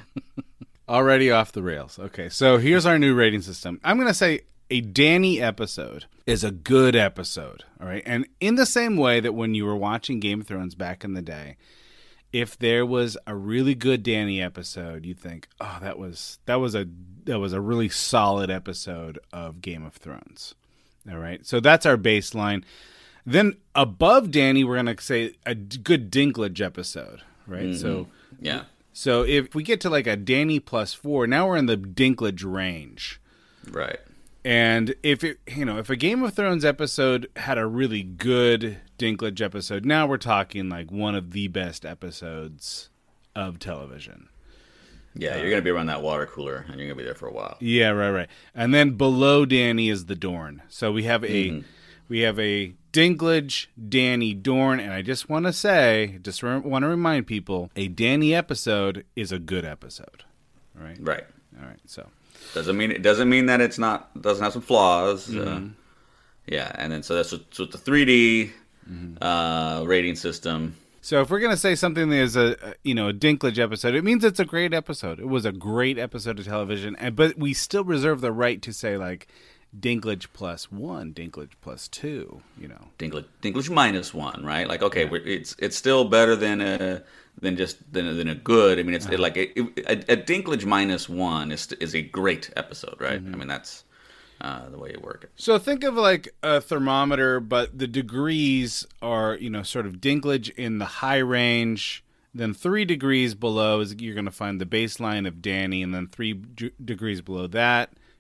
S5: Already off the rails. Okay, so here's our new rating system. I'm going to say a Danny episode is a good episode, all right? And in the same way that when you were watching Game of Thrones back in the day, if there was a really good Danny episode, you think, "Oh, that was that was a that was a really solid episode of Game of Thrones." All right? So that's our baseline. Then above Danny, we're going to say a good Dinklage episode, right? Mm-hmm. So
S7: yeah.
S5: So if we get to like a Danny plus four, now we're in the Dinklage range.
S7: Right.
S5: And if it, you know, if a Game of Thrones episode had a really good Dinklage episode, now we're talking like one of the best episodes of television.
S7: Yeah, you're going to be around that water cooler, and you're going to be there for a while.
S5: Yeah, right, right. And then below Danny is the Dorne. So we have a mm-hmm. we have a Dinklage, Danny, Dorne, and I just want to say, just re- want to remind people, a Danny episode is a good episode. All right?
S7: Right.
S5: All right, so.
S7: Doesn't mean it doesn't mean that it's not doesn't have some flaws. Mm-hmm. Uh, yeah, and then so that's with, so with the three D mm-hmm. uh, rating system.
S5: So if we're gonna say something that is a you know a Dinklage episode, it means it's a great episode. It was a great episode of television, and but we still reserve the right to say like Dinklage plus one, Dinklage plus two. You know,
S7: Dinklage Dinklage minus one, right? Like okay, yeah. we're, it's it's still better than a. Than just than, than a good. I mean, it's uh-huh. it, like a, a, a Dinklage minus one is is a great episode, right? Mm-hmm. I mean, that's uh, the way you work it.
S5: So think of like a thermometer, but the degrees are you know sort of Dinklage in the high range. Then three degrees below is you're going to find the baseline of Danny, and then three d- degrees below that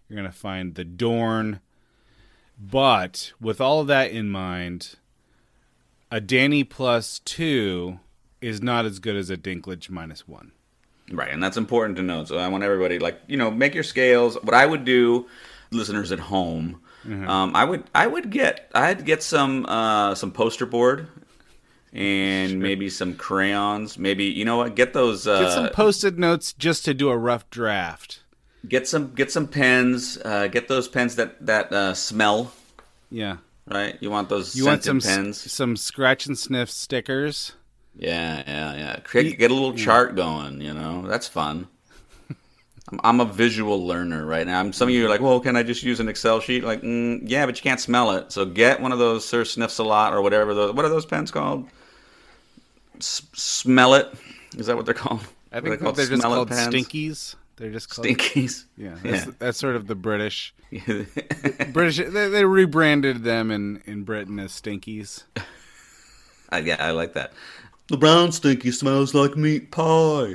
S5: You're going to find the Dorn. But with all of that in mind, a Danny plus two is not as good as a Dinklage minus one.
S7: Right, and that's important to note. So I want everybody, like, you know, make your scales. What I would do, listeners at home, mm-hmm. um, I would I would get I'd get some uh, some poster board and sure. maybe some crayons. Maybe, you know what? Get those. Uh,
S5: get some post-it notes just to do a rough draft.
S7: Get some get some pens. Uh, get those pens that that uh, smell.
S5: Yeah.
S7: Right. You want those.
S5: You want some
S7: pens.
S5: S- some scratch and sniff stickers.
S7: Yeah, yeah, yeah. Get, get a little chart going, you know. That's fun. I'm, I'm a visual learner right now. I'm, some of you are like, well, can I just use an Excel sheet? Like, mm, yeah, but you can't smell it. So get one of those Sir Sniffs a Lot or whatever. Those, what are those pens called? S- smell it? Is that what they're called?
S5: I think
S7: they're,
S5: they're just called pens? Stinkies. They're just called
S7: Stinkies.
S5: Yeah, that's,
S7: yeah.
S5: that's sort of the British. British. They, they rebranded them in, in Britain as Stinkies.
S7: Uh, yeah, I like that. The brown stinky smells like meat pie.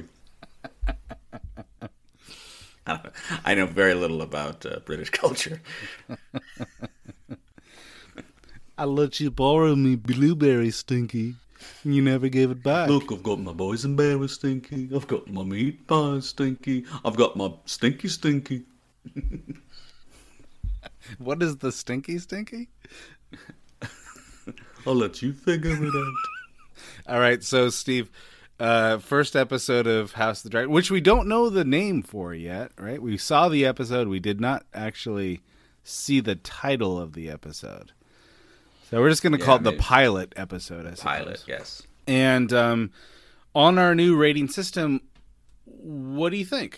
S7: I know very little about uh, British culture.
S5: I let you borrow me blueberry, Stinky. You never gave it back.
S7: Look, I've got my boysenberry, Stinky. I've got my meat pie, Stinky. I've got my stinky, Stinky.
S5: What is the stinky, Stinky?
S7: I'll let you figure it out.
S5: All right, so Steve, uh, first episode of House of the Dragon, which we don't know the name for yet, right? We saw the episode. We did not actually see the title of the episode. So we're just going to yeah, call it maybe. the pilot episode, I suppose.
S7: Pilot, yes.
S5: And um, on our new rating system, what do you think?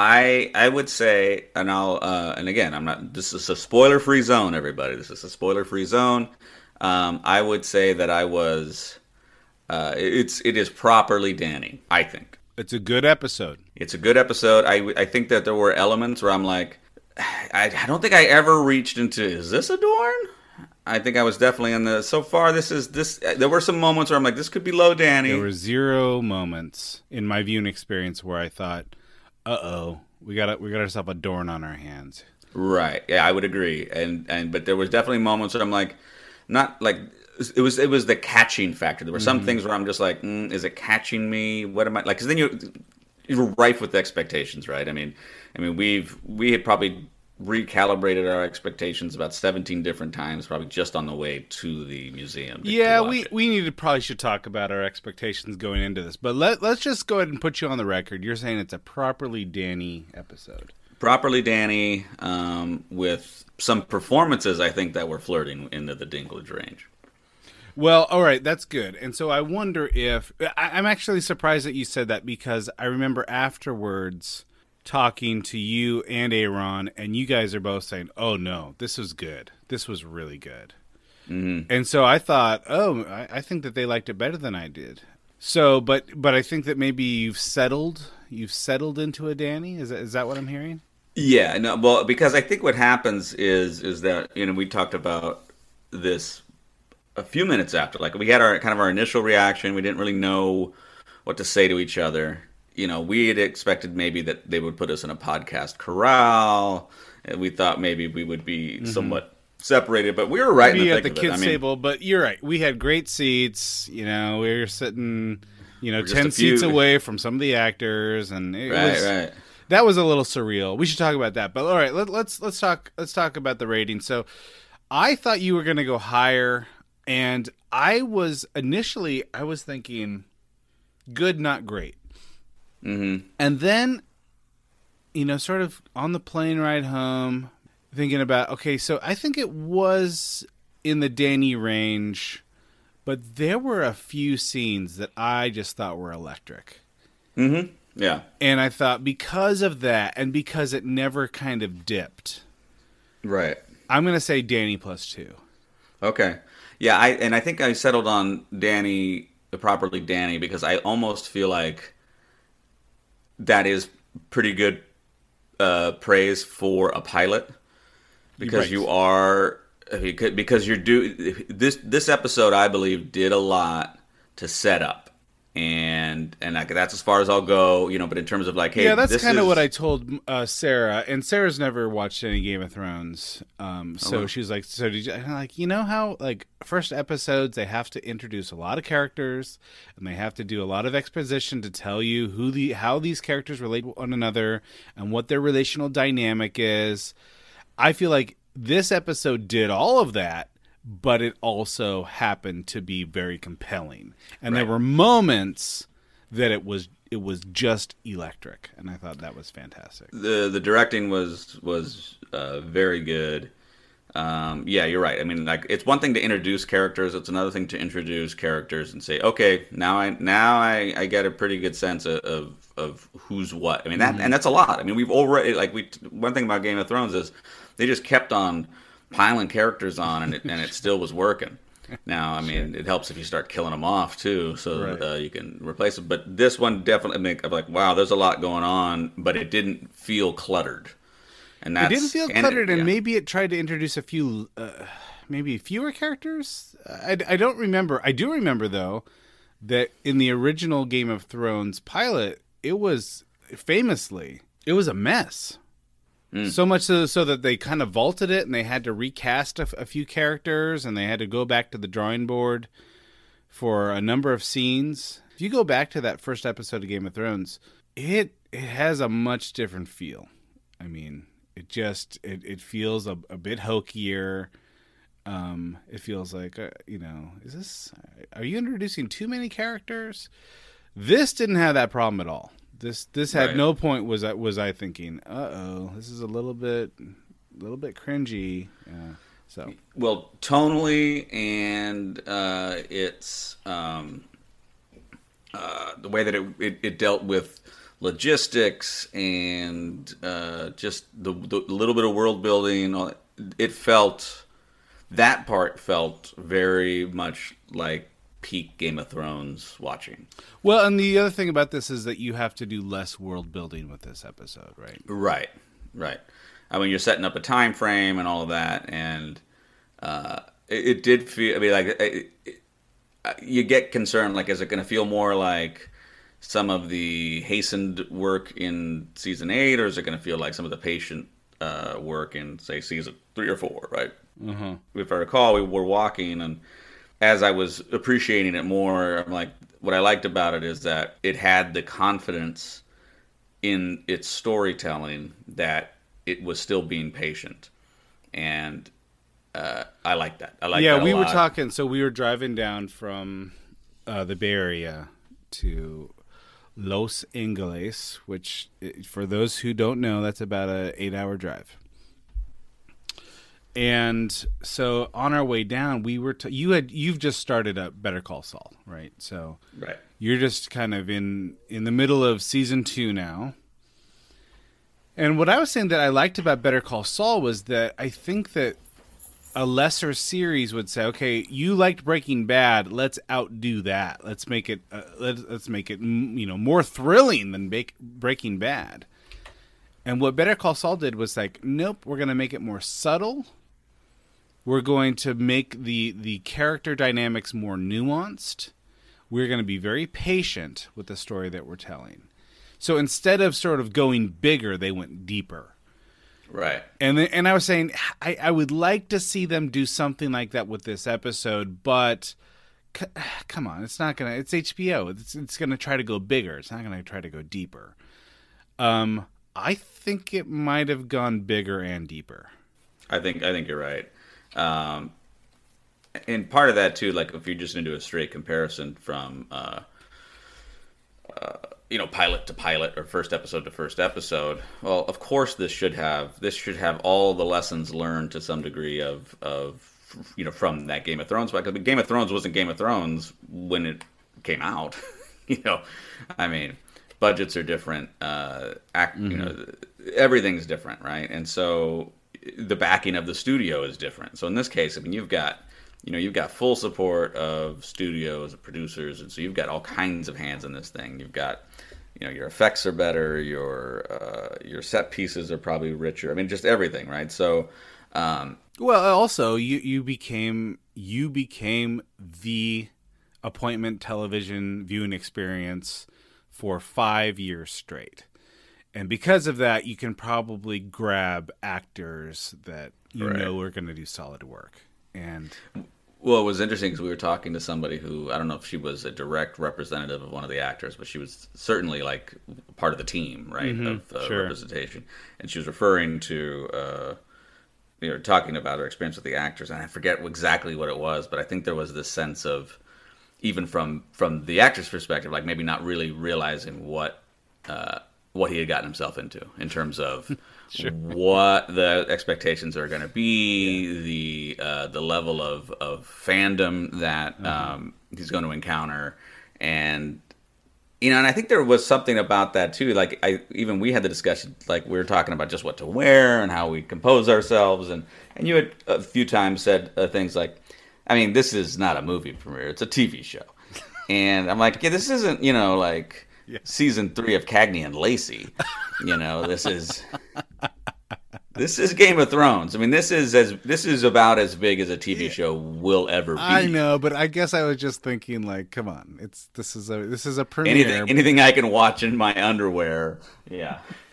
S7: I I would say, and I'll uh, and again, I'm not. This is a spoiler-free zone, everybody. This is a spoiler-free zone. Um, I would say that I was. Uh, it's it is properly Danny. I think
S5: it's a good episode.
S7: It's a good episode. I I think that there were elements where I'm like, I, I don't think I ever reached into, is this a Dorn? I think I was definitely in the, so far this is, this, there were some moments where I'm like, this could be low Danny.
S5: There were zero moments in my viewing experience where I thought, uh-oh, we got we got ourselves a Dorn on our hands.
S7: Right. Yeah, I would agree. And, and but there was definitely moments where I'm like, not like, it was it was the catching factor. There were some mm-hmm. things where I'm just like, mm, is it catching me? What am I, like, because then you're, you're rife with expectations, right? I mean, I mean, we've, we had probably recalibrated our expectations about seventeen different times, probably just on the way to the museum. To,
S5: yeah,
S7: to
S5: we, we need to probably should talk about our expectations going into this, but let, let's just go ahead and put you on the record. You're saying it's a properly Danny episode.
S7: Properly Danny, um, with some performances, I think, that were flirting into the Dinklage range.
S5: Well, all right, that's good. And so I wonder if, I, I'm actually surprised that you said that, because I remember afterwards talking to you and Aaron, and you guys are both saying, oh no, this was good. This was really good. Mm-hmm. And so I thought, oh, I, I think that they liked it better than I did. So, but but I think that maybe you've settled, you've settled into a Danny? Is that, is that what I'm hearing?
S7: Yeah, no, well, because I think what happens is is that, you know, we talked about this a few minutes after. Like, we had our kind of our initial reaction. We didn't really know what to say to each other. You know, we had expected maybe that they would put us in a podcast corral. And we thought maybe we would be mm-hmm. somewhat separated, but we were right
S5: Maybe
S7: in the
S5: at the kids' I mean, table. But you're right. We had great seats. You know, we were sitting, you know, ten seats away from some of the actors, and it
S7: right,
S5: was
S7: right.
S5: that was a little surreal. We should talk about that. But all right, let, let's let's talk let's talk about the rating. So, I thought you were going to go higher, and I was initially I was thinking good, not great.
S7: Mm-hmm.
S5: And then, you know, sort of on the plane ride home, thinking about, okay, so I think it was in the Danny range, but there were a few scenes that I just thought were electric.
S7: Mm-hmm. Yeah.
S5: And I thought, because of that, and because it never kind of dipped,
S7: right,
S5: I'm going to say Danny plus two.
S7: Okay. Yeah, I and I think I settled on Danny, properly Danny, because I almost feel like that is pretty good uh, praise for a pilot, because right. you are because you're do this this episode, I believe, did a lot to set up. and and like that's as far as I'll go, you know. But in terms of like, hey,
S5: yeah, that's
S7: this
S5: kind of
S7: is...
S5: what I told uh, Sarah, and Sarah's never watched any Game of Thrones, um, so
S7: Oh, wow.
S5: she's like, "So did you?" And I'm like, you know how like first episodes they have to introduce a lot of characters, and they have to do a lot of exposition to tell you who the how these characters relate to one another and what their relational dynamic is. I feel like this episode did all of that, but it also happened to be very compelling. And
S7: Right.
S5: there were moments that it was it was just electric, and I thought that was fantastic.
S7: the the directing was was uh, very good. Um, yeah, you're right. I mean, like it's one thing to introduce characters; it's another thing to introduce characters and say, okay, now I now I, I get a pretty good sense of, of, of who's what. I mean, that
S5: Mhm.
S7: and that's a lot. I mean, we've already like we one thing about Game of Thrones is they just kept on piling characters on, and it, and it still was working. Now, I mean, it helps if you start killing them off too, so
S5: Right.
S7: uh, you can replace them. But this one definitely make I'm like, wow, there's a lot going on, but it didn't feel cluttered. And that's,
S5: It didn't feel
S7: and it-
S5: cluttered, and
S7: yeah.
S5: maybe it tried to introduce a few, uh, maybe fewer characters. I, I don't remember. I do remember though that in the original Game of Thrones pilot, it was famously it was a mess.
S7: Mm.
S5: So much so, so that they kind of vaulted it, and they had to recast a, a few characters, and they had to go back to the drawing board for a number of scenes. If you go back to that first episode of Game of Thrones, it it has a much different feel. I mean, it just it, it feels a, a bit hokier. Um, it feels like uh, you know, is this? Are you introducing too many characters? This didn't have that problem at all. This this had
S7: Right.
S5: no point was I was I thinking, uh oh, this is a little bit, a little bit cringy. Yeah. So
S7: Well, tonally and uh, it's um, uh, the way that it, it, it dealt with logistics and uh, just the, the little bit of world building. all- It felt that part felt very much like peak Game of Thrones watching.
S5: well, and the other thing about this is that you have to do less world building with this episode, right?
S7: Right, right. I mean, you're setting up a time frame and all of that, and uh, it, it did feel. I mean, like it, it, you get concerned. Like, is it going to feel more like some of the hastened work in season eight, or is it going to feel like some of the patient uh, work in, say, season three or four? Right.
S5: Uh-huh.
S7: If I recall, we were walking, and as I was appreciating it more, I'm like, what I liked about it is that it had the confidence in its storytelling that it was still being patient, and uh, I like that. I like
S5: yeah,
S7: that a
S5: we were
S7: lot.
S5: talking. So we were driving down from uh, the Bay Area to Los Angeles, which, i- for those who don't know, that's about a eight-hour drive. And so on our way down, we were t- you had you've just started up Better Call Saul, right? So
S7: Right.
S5: you're just kind of in in the middle of season two now. And what I was saying that I liked about Better Call Saul was that I think that a lesser series would say, okay, you liked Breaking Bad, let's outdo that. Let's make it uh, let's, let's make it mm, you know more thrilling than Ba- Breaking Bad. And what Better Call Saul did was like, nope, we're going to make it more subtle. We're going to make the the character dynamics more nuanced. We're going to be very patient with the story that we're telling. So instead of sort of going bigger, they went deeper.
S7: Right.
S5: And then, and I was saying, I, I would like to see them do something like that with this episode, but c- come on, it's not gonna. It's H B O. It's it's gonna try to go bigger. It's not gonna try to go deeper. Um, I think it might have gone bigger and deeper.
S7: I think I think you're right. Um, and part of that too, like if you're just going to do a straight comparison from, uh, uh, you know, pilot to pilot or first episode to first episode. Well, of course, this should have this should have all the lessons learned to some degree of of you know from that Game of Thrones. Because Game of Thrones wasn't Game of Thrones when it came out. you know, I mean, budgets are different. Uh, act, mm-hmm. you know, everything's different, right? And so the backing of the studio is different. So in this case, I mean, you've got, you know, you've got full support of studios, of producers, and so you've got all kinds of hands in this thing. You've got, you know, your effects are better, your uh, your set pieces are probably richer. I mean, just everything, right? So, um,
S5: well, also you you became you became the appointment television viewing experience for five years straight. And because of that, you can probably grab actors that you
S7: Right.
S5: know are going to do solid work. And
S7: Well, it was interesting because we were talking to somebody who, I don't know if she was a direct representative of one of the actors, but she was certainly like part of the team, right,
S5: Mhm,
S7: of uh,
S5: sure.
S7: representation. And she was referring to, uh, you know, talking about her experience with the actors. And I forget exactly what it was, but I think there was this sense of, even from, from the actor's perspective, like maybe not really realizing what, uh, what he had gotten himself into in terms of
S5: Sure.
S7: what the expectations are going to be, yeah. the uh, the level of, of fandom that
S5: mm-hmm.
S7: um, he's going to encounter, and you know, and I think there was something about that too. Like I even we had the discussion, like we were talking about just what to wear and how we compose ourselves, and and you had a few times said uh, things like, I mean, this is not a movie premiere; it's a T V show, and I'm like, yeah, this isn't, you know, like. Yeah. Season three of Cagney and Lacey, you know, this is this is Game of Thrones. I mean, this is as this is about as big as a T V yeah. show will ever be.
S5: I know, but I guess I was just thinking, like, come on, it's this is a this is a premiere.
S7: Anything, anything I can watch in my underwear, yeah.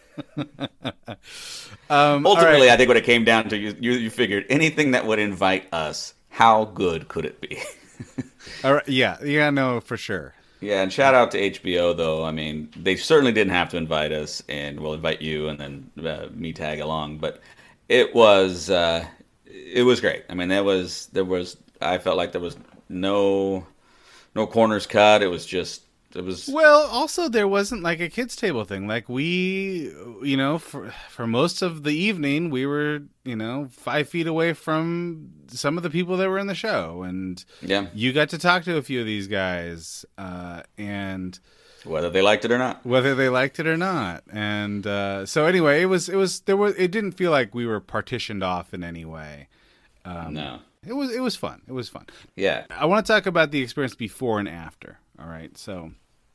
S7: um, Ultimately, right. I think what it came down to, you, you you figured anything that would invite us, how good could it be?
S5: All right, yeah, yeah, no, for sure.
S7: Yeah, and shout out to H B O, though. I mean, they certainly didn't have to invite us, and we'll invite you and then uh, me tag along. But it was uh, it was great. I mean, there was there was I felt like there was no no corners cut. It was just it was
S5: well. Also, there wasn't like a kids' table thing. Like we, you know, for for most of the evening, we were you know five feet away from some of the people that were in the show, and
S7: yeah,
S5: you got to talk to a few of these guys, uh, and
S7: whether they liked it or not,
S5: whether they liked it or not, and uh, so anyway, it was it was there was it didn't feel like we were partitioned off in any way. Um,
S7: no,
S5: it was it was fun. It was fun.
S7: Yeah,
S5: I want to talk about the experience before and after. All right, so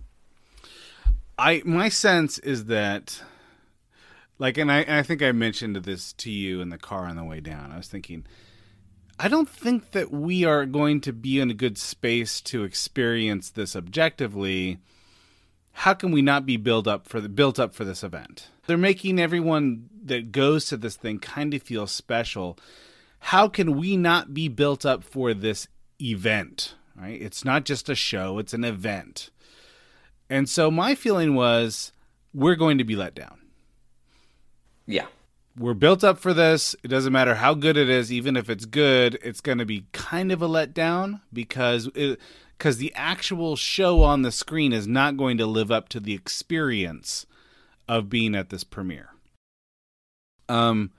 S5: I my sense is that. Like, and I, and I think I mentioned this to you in the car on the way down. I was thinking, I don't think that we are going to be in a good space to experience this objectively. How can we not be built up for the built up for this event? They're making everyone that goes to this thing kind of feel special. How can we not be built up for this event? Right? It's not just a show; it's an event. And so my feeling was, we're going to be let down.
S7: Yeah.
S5: We're built up for this. It doesn't matter how good it is. Even if it's good, it's going to be kind of a letdown because it, because the actual show on the screen is not going to live up to the experience of being at this premiere. Um,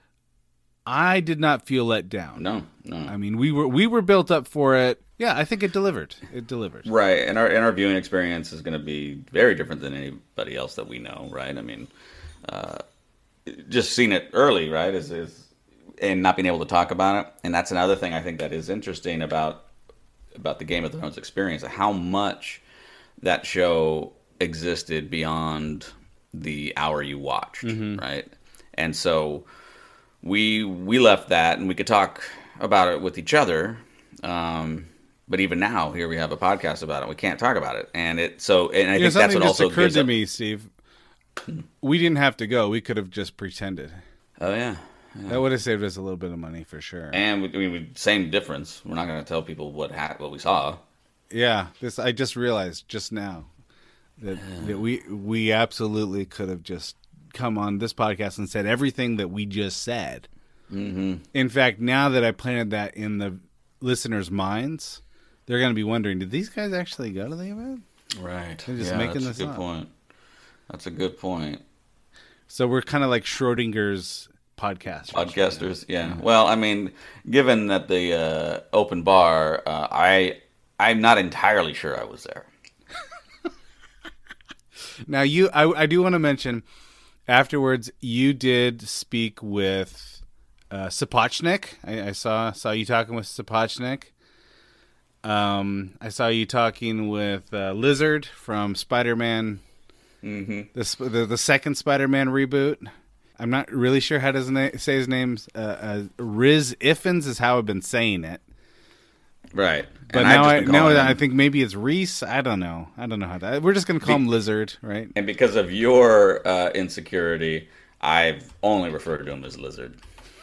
S5: I did not feel let down.
S7: No, no.
S5: I mean, we were we were built up for it. Yeah, I think it delivered. It delivered.
S7: Right, and our and our viewing experience is going to be very different than anybody else that we know. Right, I mean. Uh, Just seeing it early, right, is, is and not being able to talk about it, and that's another thing I think that is interesting about about the Game of Thrones experience, how much that show existed beyond the hour you watched,
S5: mm-hmm.
S7: right? And so we we left that, and we could talk about it with each other, um, but even now, here we have a podcast about it. We can't talk about it, and it so and I
S5: you
S7: think
S5: know,
S7: that's what
S5: just
S7: also
S5: occurred
S7: gives
S5: to
S7: up,
S5: me, Steve. We didn't have to go. We could have just pretended.
S7: Oh, yeah. yeah.
S5: That would have saved us a little bit of money for sure.
S7: And, we, I mean, we, same difference. We're not going to tell people what ha- what we saw.
S5: Yeah. this I just realized just now that, yeah. that we we absolutely could have just come on this podcast and said everything that we just said.
S7: Mm-hmm.
S5: In fact, now that I planted that in the listeners' minds, they're going to be wondering, did these guys actually go to the event?
S7: Right.
S5: They're just
S7: yeah,
S5: making
S7: that's
S5: this
S7: a good
S5: up.
S7: point. That's a good point.
S5: So we're kind of like Schrodinger's podcast.
S7: Podcasters, yeah. yeah. Well, I mean, given that the uh, open bar, uh, I I'm not entirely sure I was there.
S5: Now, you, I, I do want to mention, afterwards, you did speak with uh, Sapochnik. I, I saw saw you talking with Sapochnik. Um, I saw you talking with uh, Lizard from Spider-Man.
S7: Mm-hmm.
S5: The, the the second Spider-Man reboot. I'm not really sure how to na- say his name. Uh, uh, Riz Ifans is how I've been saying it.
S7: Right.
S5: But
S7: and
S5: now I
S7: just been
S5: now
S7: calling him-
S5: I think maybe it's Reese. I don't know. I don't know how that. We're just gonna call
S7: Be-
S5: him Lizard, right?
S7: And because of your uh, insecurity, I've only referred to him as Lizard.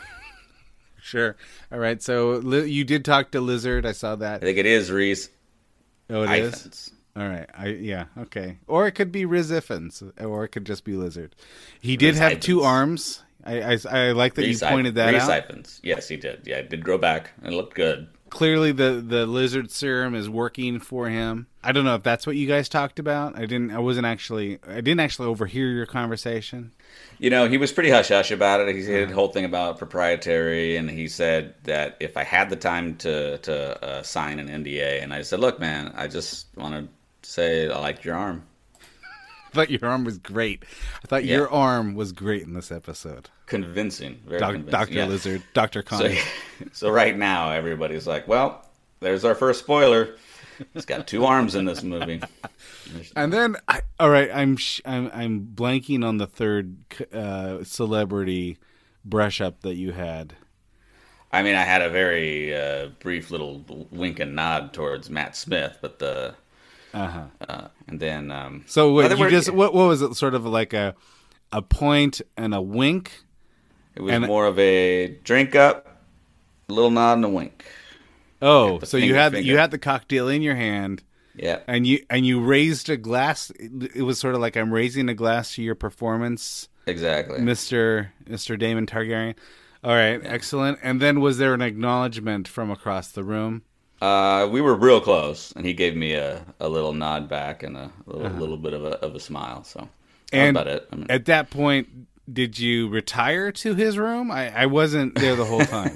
S5: Sure. All right. So li- you did talk to Lizard. I saw
S7: I
S5: that.
S7: think it is Reese.
S5: Oh, it is.
S7: Ifans.
S5: All right. I yeah. Okay. Or it could be Riz Ifans, or it could just be Lizard. He did
S7: Riz
S5: have
S7: Ifans.
S5: two arms. I, I I like that
S7: Reese
S5: you pointed that
S7: Reese
S5: out.
S7: Ifans. Yes, he did. Yeah, it did grow back and it looked good.
S5: Clearly, the the Lizard serum is working for him. I don't know if that's what you guys talked about. I didn't. I wasn't actually. I didn't actually overhear your conversation.
S7: You know, he was pretty hush hush about it. He said the whole thing about proprietary, and he said that if I had the time to to uh, sign an N D A, and I said, "Look, man, I just want to say I liked your arm."
S5: I thought your arm was great. I thought
S7: Yeah.
S5: your arm was great in this episode.
S7: Convincing, very
S5: Doc-
S7: convincing.
S5: Doctor
S7: yeah.
S5: Lizard, Doctor Connie.
S7: So, so right now, everybody's like, "Well, there's our first spoiler. He's got two arms in this movie."
S5: And then, I, all right, I'm sh- I'm I'm blanking on the third uh, celebrity brush up that you had.
S7: I mean, I had a very uh, brief little wink and nod towards Matt Smith, but the
S5: Uh-huh.
S7: uh and then um,
S5: So wait,
S7: well,
S5: you
S7: we're-
S5: just what what was it? Sort of like a a point and a wink.
S7: It was
S5: and,
S7: more of a drink up, a little nod and a wink.
S5: Oh,
S7: The
S5: so you
S7: finger-
S5: had
S7: finger.
S5: you had the cocktail in your hand.
S7: Yeah.
S5: And you and you raised a glass. It, it was sort of like I'm raising a glass to your performance.
S7: Exactly.
S5: Mister Mister Daemon Targaryen. All right, excellent. And then was there an acknowledgement from across the room?
S7: Uh, we were real close, and he gave me a, a little nod back and a little,
S5: Uh-huh.
S7: little bit of a of a smile. So that's
S5: And
S7: about it. I mean,
S5: at that point, did you retire to his room? I, I wasn't there the whole time.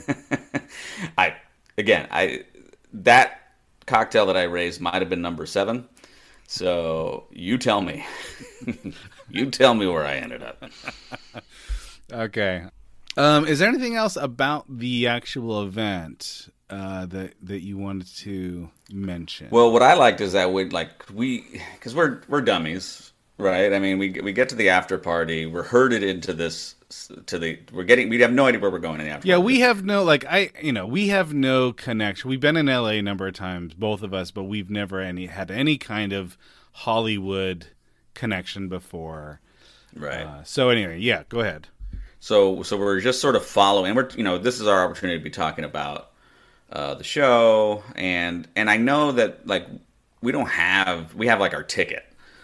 S7: I again, I that cocktail that I raised might have been number seven. So you tell me, you tell me where I ended up.
S5: Okay. Um, is there anything else about the actual event uh, that that you wanted to mention?
S7: Well, what I liked is that we like we because we're we're dummies, right? I mean, we we get to the after party, we're herded into this to the we're getting we have no idea where we're going in the after.
S5: Yeah,
S7: party.
S5: we have no like I you know we have no connection. We've been in L A a number of times, both of us, but we've never any had any kind of Hollywood connection before.
S7: Right.
S5: Uh, so anyway, yeah, go ahead.
S7: So so we're just sort of following. We're you know this is our opportunity to be talking about uh, the show, and and I know that like we don't have we have like our ticket,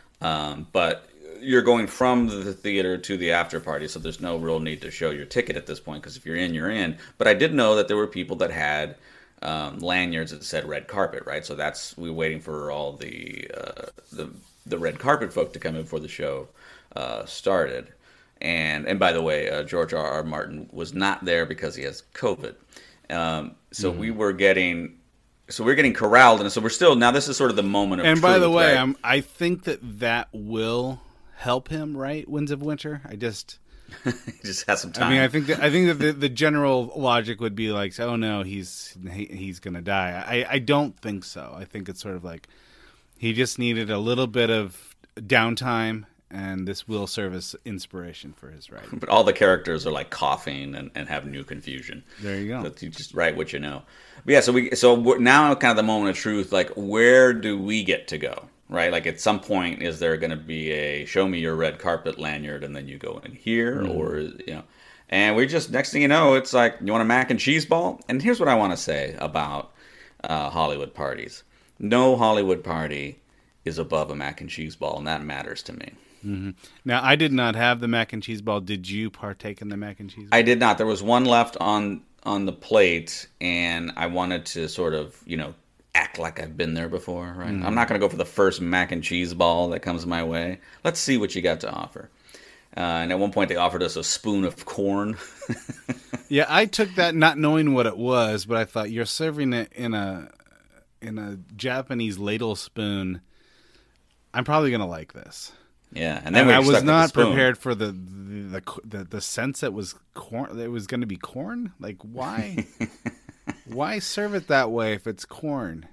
S7: um, but you're going from the theater to the after party, so there's no real need to show your ticket at this point because if you're in, you're in. But I did know that there were people that had um, lanyards that said red carpet, right? So that's we were waiting for all the uh, the the red carpet folk to come in before the show uh, started. And and by the way, uh, George R. R. Martin was not there because he has COVID. Um, so
S5: Mhm.
S7: we were getting, so we're getting corralled, and so we're still now. This is sort of the moment of.
S5: And by the
S7: truth,
S5: way,
S7: right?
S5: I'm, I think that that will help him, right? Winds of Winter. I just
S7: he just has some time.
S5: I mean, I think that I think that the, the general logic would be like, oh no, he's he, he's gonna die. I I don't think so. I think it's sort of like he just needed a little bit of downtime. And this will serve as inspiration for his writing.
S7: But all the characters are like coughing and, and have new confusion.
S5: There you go.
S7: That you just write what you know. But yeah, so we so we're now kind of the moment of truth. Like, where do we get to go? Right? Like, at some point, is there going to be a show me your red carpet lanyard, and then you go in here,
S5: Mm-hmm.
S7: or you know? And we just next thing you know, it's like, you want a mac and cheese ball? And here's what I want to say about uh, Hollywood parties: no Hollywood party is above a mac and cheese ball, and that matters to me.
S5: Mm-hmm. Now, I did not have the mac and cheese ball. Did you partake in the mac and cheese ball?
S7: I did not. There was one left on on the plate, and I wanted to sort of, you know, act like I've been there before, right?
S5: Mhm.
S7: I'm not going to go for the first mac and cheese ball that comes my way. Let's see what you got to offer. Uh, and at one point, they offered us a spoon of corn.
S5: Yeah, I took that not knowing what it was, but I thought you're serving it in a in a Japanese ladle spoon. I'm probably going to like this.
S7: Yeah, and then
S5: and
S7: we
S5: I
S7: were stuck
S5: was
S7: with the
S5: not
S7: spoon.
S5: prepared for the the, the the the sense that was corn. That it was going to be corn. Like why? Why serve it that way if it's corn?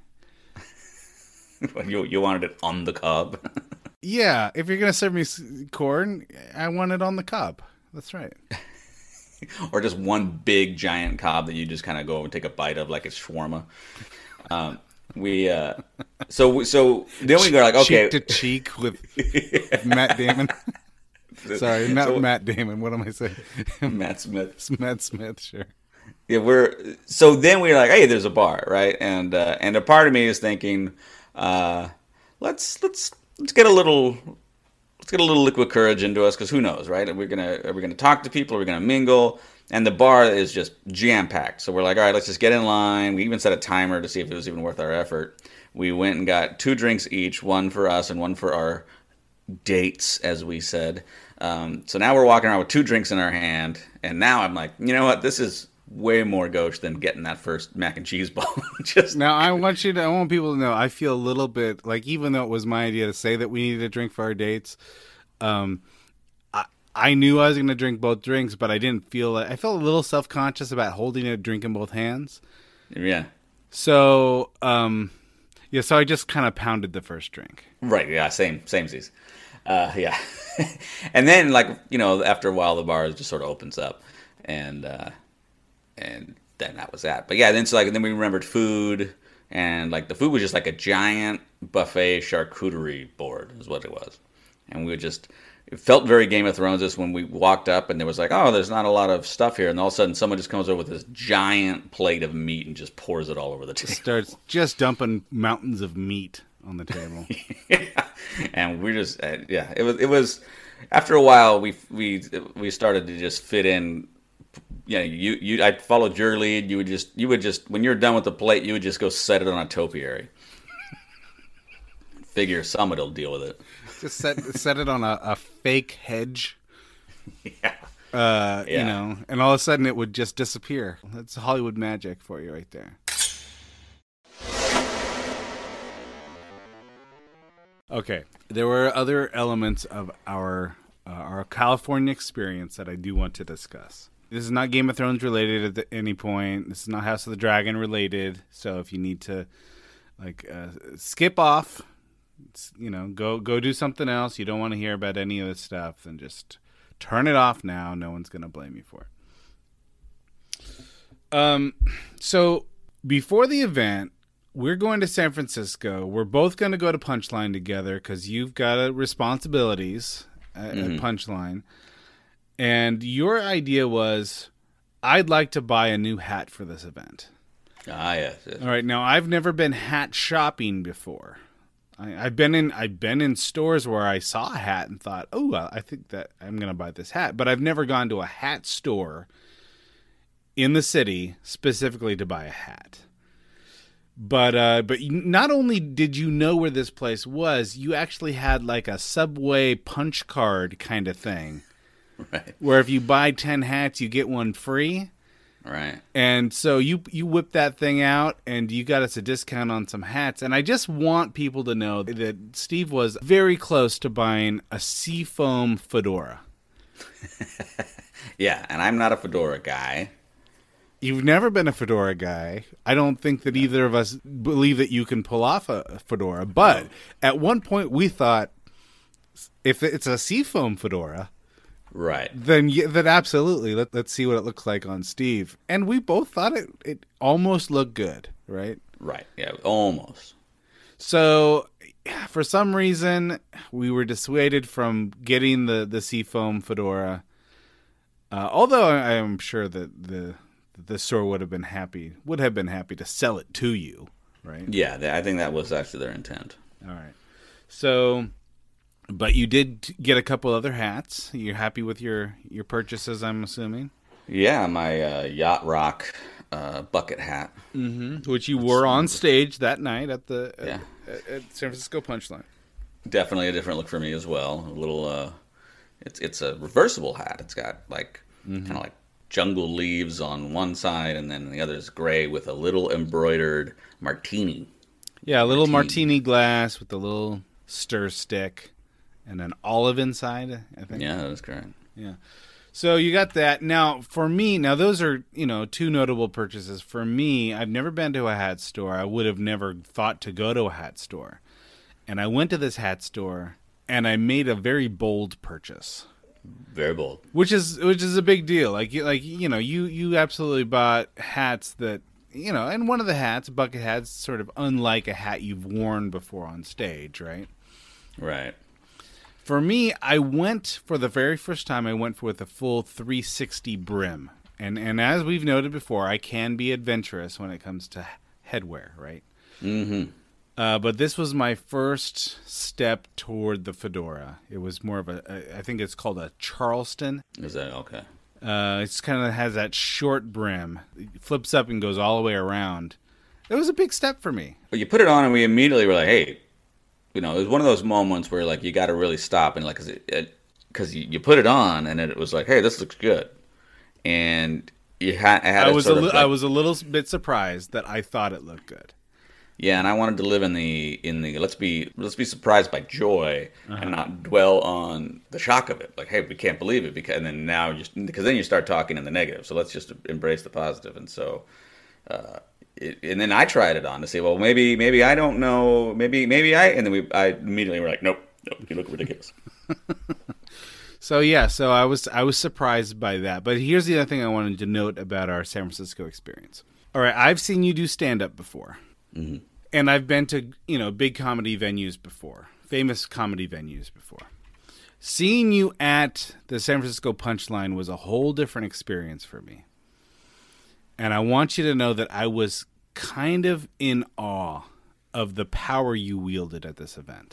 S7: you you wanted it on the cob.
S5: Yeah, if you're going to serve me s- corn, I want it on the cob. That's right.
S7: Or just one big giant cob that you just kind of go and take a bite of like it's shawarma. Um, we uh, so so then we go like okay,
S5: cheek to cheek with, with Matt Damon. Sorry, not so, Matt Damon. What am I saying?
S7: Matt Smith.
S5: Matt Smith. Sure.
S7: Yeah, we're so then we're like, hey, there's a bar, right? And uh, and a part of me is thinking, uh, let's let's let's get a little let's get a little liquid courage into us, because who knows, right? We're gonna are we gonna talk to people? Are we gonna mingle? And the bar is just jam packed. So we're like, all right, let's just get in line. We even set a timer to see if it was even worth our effort. We went and got two drinks each, one for us and one for our dates, as we said. Um, so now we're walking around with two drinks in our hand, and now I'm like, you know what? This is way more gauche than getting that first mac and cheese ball. Just
S5: now, I want you to, I want people to know, I feel a little bit like, even though it was my idea to say that we needed a drink for our dates, um, I, I knew I was going to drink both drinks, but I didn't feel I felt a little self conscious about holding a drink in both hands.
S7: Yeah.
S5: So, um, yeah, so I just kind of pounded the first drink.
S7: Right. Yeah. Same. Samesies. Uh, yeah. And then, like, you know, after a while, the bar just sort of opens up, and uh, and then that was that. But yeah, then so like then we remembered food, and like the food was just like a giant buffet charcuterie board is what it was, and we would just it felt very Game of Thrones just when we walked up and there was like, oh, there's not a lot of stuff here, and all of a sudden someone just comes over with this giant plate of meat and just pours it all over the table.
S5: Starts just dumping mountains of meat on the table.
S7: Yeah. And we just uh, yeah, it was it was after a while we we we started to just fit in. Yeah, you you I followed your lead. You would just you would just when you're done with the plate, you would just go set it on a topiary. Figure someone will deal with it.
S5: Just set set it on a, a fake hedge.
S7: Yeah.
S5: Uh,
S7: yeah.
S5: You know, and all of a sudden it would just disappear. That's Hollywood magic for you right there. Okay, there were other elements of our uh, our California experience that I do want to discuss. This is not Game of Thrones related at any point. This is not House of the Dragon related. So if you need to, like, uh, skip off, you know, go go do something else. You don't want to hear about any of this stuff, then just turn it off now. No one's gonna blame you for it. Um, so before the event, we're going to San Francisco. We're both going to go to Punchline together because you've got uh, responsibilities at, mm-hmm. at Punchline. And your idea was, I'd like to buy a new hat for this event.
S7: Ah, yes. yes.
S5: All right. Now, I've never been hat shopping before. I, I've been in I've been in stores where I saw a hat and thought, oh, I think that I'm going to buy this hat. But I've never gone to a hat store in the city specifically to buy a hat. But uh, but not only did you know where this place was, you actually had like a Subway punch card kind of thing.
S7: Right.
S5: Where if you buy ten hats, you get one free.
S7: Right.
S5: And so you you whipped that thing out, and you got us a discount on some hats. And I just want people to know that Steve was very close to buying a Seafoam fedora.
S7: Yeah, and I'm not a fedora guy.
S5: You've never been a fedora guy. I don't think that either of us believe that you can pull off a fedora. But at one point we thought, if it's a Seafoam fedora,
S7: right,
S5: then then absolutely, let, let's see what it looks like on Steve. And we both thought it, it almost looked good, right?
S7: Right, yeah, almost.
S5: So for some reason, we were dissuaded from getting the, the Seafoam fedora. Uh, although I am sure that the... the store would have been happy, would have been happy to sell it to you, right?
S7: Yeah, I think that was actually their intent.
S5: All right. So, but you did get a couple other hats. You're happy with your, your purchases, I'm assuming?
S7: Yeah, my uh, Yacht Rock uh, bucket hat.
S5: Mm-hmm. Which you wore on stage that night at the at,
S7: yeah.
S5: at, at San Francisco Punchline.
S7: Definitely a different look for me as well. A little, uh, it's it's a reversible hat. It's got like, mm-hmm. kind of like, jungle leaves on one side, and then the other is gray with a little embroidered martini.
S5: Yeah, a little martini, martini glass with a little stir stick and an olive inside, I think.
S7: Yeah, that's correct.
S5: Yeah. So you got that. Now, for me, now those are, you know, two notable purchases. For me, I've never been to a hat store. I would have never thought to go to a hat store. And I went to this hat store, and I made a very bold purchase.
S7: Very bold,
S5: which is which is a big deal. Like like you know, you you absolutely bought hats that you know, and one of the hats, bucket hats, sort of unlike a hat you've worn before on stage, right?
S7: Right.
S5: For me, I went, for the very first time, I went with a full three sixty brim. And and as we've noted before, I can be adventurous when it comes to headwear, right?
S7: Mm-hmm.
S5: Uh, but this was my first step toward the fedora. It was more of a, a I think it's called a Charleston.
S7: Is that okay?
S5: Uh, it's kind of has that short brim. It flips up and goes all the way around. It was a big step for me.
S7: But you put it on and we immediately were like, hey, you know, it was one of those moments where like you got to really stop and like, cause it, it, cause you, you put it on and it was like, hey, this looks good. And you ha- had
S5: I was a
S7: sort
S5: li-
S7: of like,
S5: I was a little bit surprised that I thought it looked good.
S7: Yeah, and I wanted to live in the in the let's be let's be surprised by joy uh-huh. and not dwell on the shock of it. Like, hey, we can't believe it because and then now just because then you start talking in the negative. So let's just embrace the positive. And so, uh, it, and then I tried it on to say, well, maybe maybe I don't know, maybe maybe I, and then we I immediately were like, nope, nope, you look ridiculous.
S5: So yeah, so I was I was surprised by that. But here's the other thing I wanted to note about our San Francisco experience. All right, I've seen you do stand up before.
S7: Mm-hmm.
S5: And I've been to, you know, big comedy venues before, famous comedy venues before. Seeing you at the San Francisco Punchline was a whole different experience for me. And I want you to know that I was kind of in awe of the power you wielded at this event.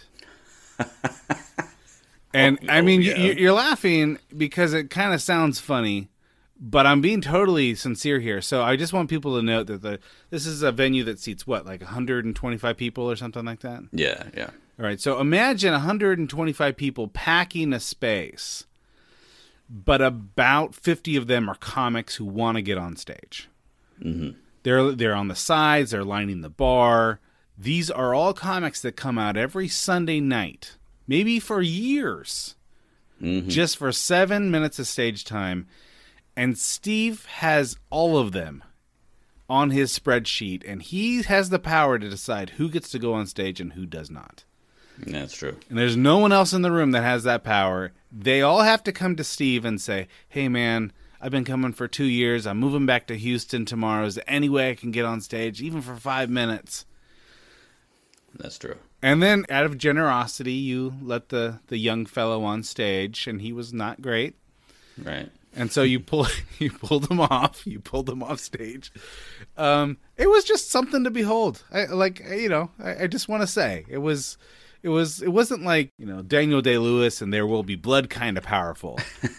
S5: And
S7: oh,
S5: I mean,
S7: yeah.
S5: you, you're laughing because it kind of sounds funny. But I'm being totally sincere here. So I just want people to note that the this is a venue that seats, what, like one hundred twenty-five people or something like that?
S7: Yeah, yeah.
S5: All right, so imagine one hundred twenty-five people packing a space, but about fifty of them are comics who want to get on stage.
S7: Mm-hmm.
S5: They're, they're on the sides, they're lining the bar. These are all comics that come out every Sunday night, maybe for years,
S7: mm-hmm.
S5: just for seven minutes of stage time. And Steve has all of them on his spreadsheet, and he has the power to decide who gets to go on stage and who does not.
S7: That's true.
S5: And there's no one else in the room that has that power. They all have to come to Steve and say, hey, man, I've been coming for two years. I'm moving back to Houston tomorrow. Is there any way I can get on stage, even for five minutes?
S7: That's true.
S5: And then, out of generosity, you let the, the young fellow on stage, and he was not great.
S7: Right.
S5: And so you pull, you pulled him off. You pulled him off stage. Um, it was just something to behold. I, like you know, I, I just want to say it was, it was, it wasn't like you know Daniel Day-Lewis and There Will Be Blood kind of powerful.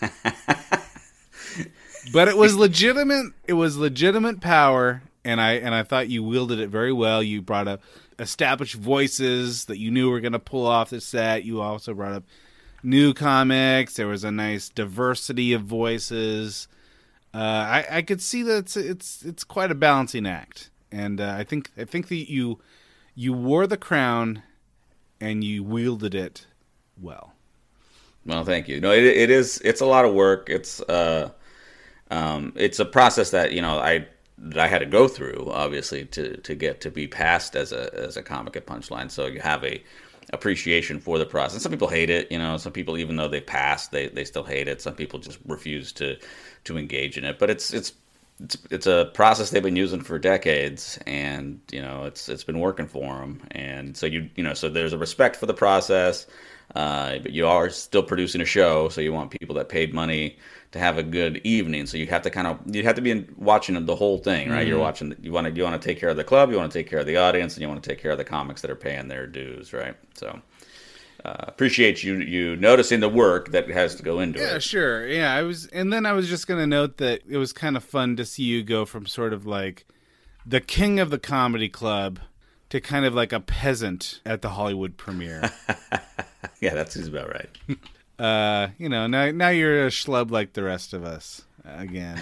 S5: But it was legitimate. It was legitimate power, and I and I thought you wielded it very well. You brought up established voices that you knew were going to pull off the set. You also brought up new comics. There was a nice diversity of voices. Uh, I, I could see that it's it's it's quite a balancing act, and uh, I think I think that you you wore the crown and you wielded it well.
S7: Well, thank you. No, it it is it's a lot of work. It's uh, um, it's a process that you know I that I had to go through, obviously, to to get to be passed as a as a comic at Punchline. So you have a appreciation for the process. Some people hate it, you know. Some people, even though they passed, they, they still hate it. Some people just refuse to to engage in it. But it's it's it's it's a process they've been using for decades, and you know it's it's been working for them. And so you you know so there's a respect for the process, uh, but you are still producing a show, so you want people that paid money to have a good evening. So you have to kind of you have to be in, watching the whole thing, right? Mm-hmm. You're watching. You want to you want to take care of the club, you want to take care of the audience, and you want to take care of the comics that are paying their dues, right? So uh, appreciate you you noticing the work that has to go into
S5: yeah, it. Yeah, sure. Yeah, I was, and then I was just going to note that it was kind of fun to see you go from sort of like the king of the comedy club to kind of like a peasant at the Hollywood premiere.
S7: Yeah, that seems about right.
S5: Uh, you know, now now you're a schlub like the rest of us again.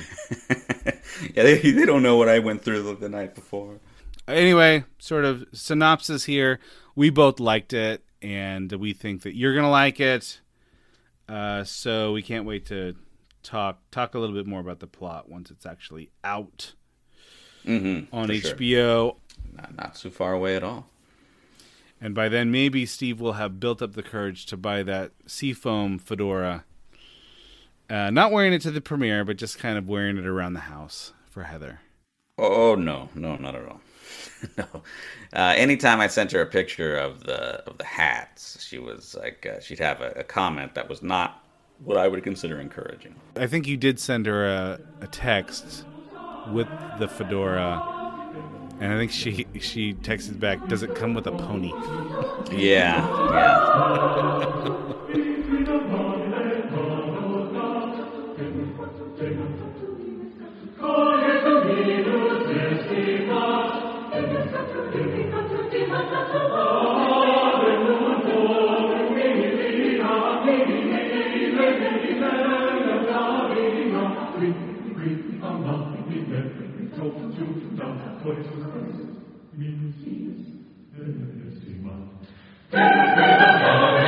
S7: Yeah, they they don't know what I went through the, the night before.
S5: Anyway, sort of synopsis here. We both liked it, and we think that you're gonna like it. Uh, so we can't wait to talk talk a little bit more about the plot once it's actually out
S7: mm-hmm,
S5: on H B
S7: sure.
S5: O.
S7: Not, not too far away at all.
S5: And by then, maybe Steve will have built up the courage to buy that Seafoam fedora. Uh, not wearing it to the premiere, but just kind of wearing it around the house for Heather.
S7: Oh no, no, not at all. No. Uh, anytime I sent her a picture of the of the hats, she was like, uh, she'd have a, a comment that was not what I would consider encouraging.
S5: I think you did send her a, a text with the fedora, and I think she she texted back, "Does it come with a pony?"
S7: Yeah, yeah.
S15: Thank you.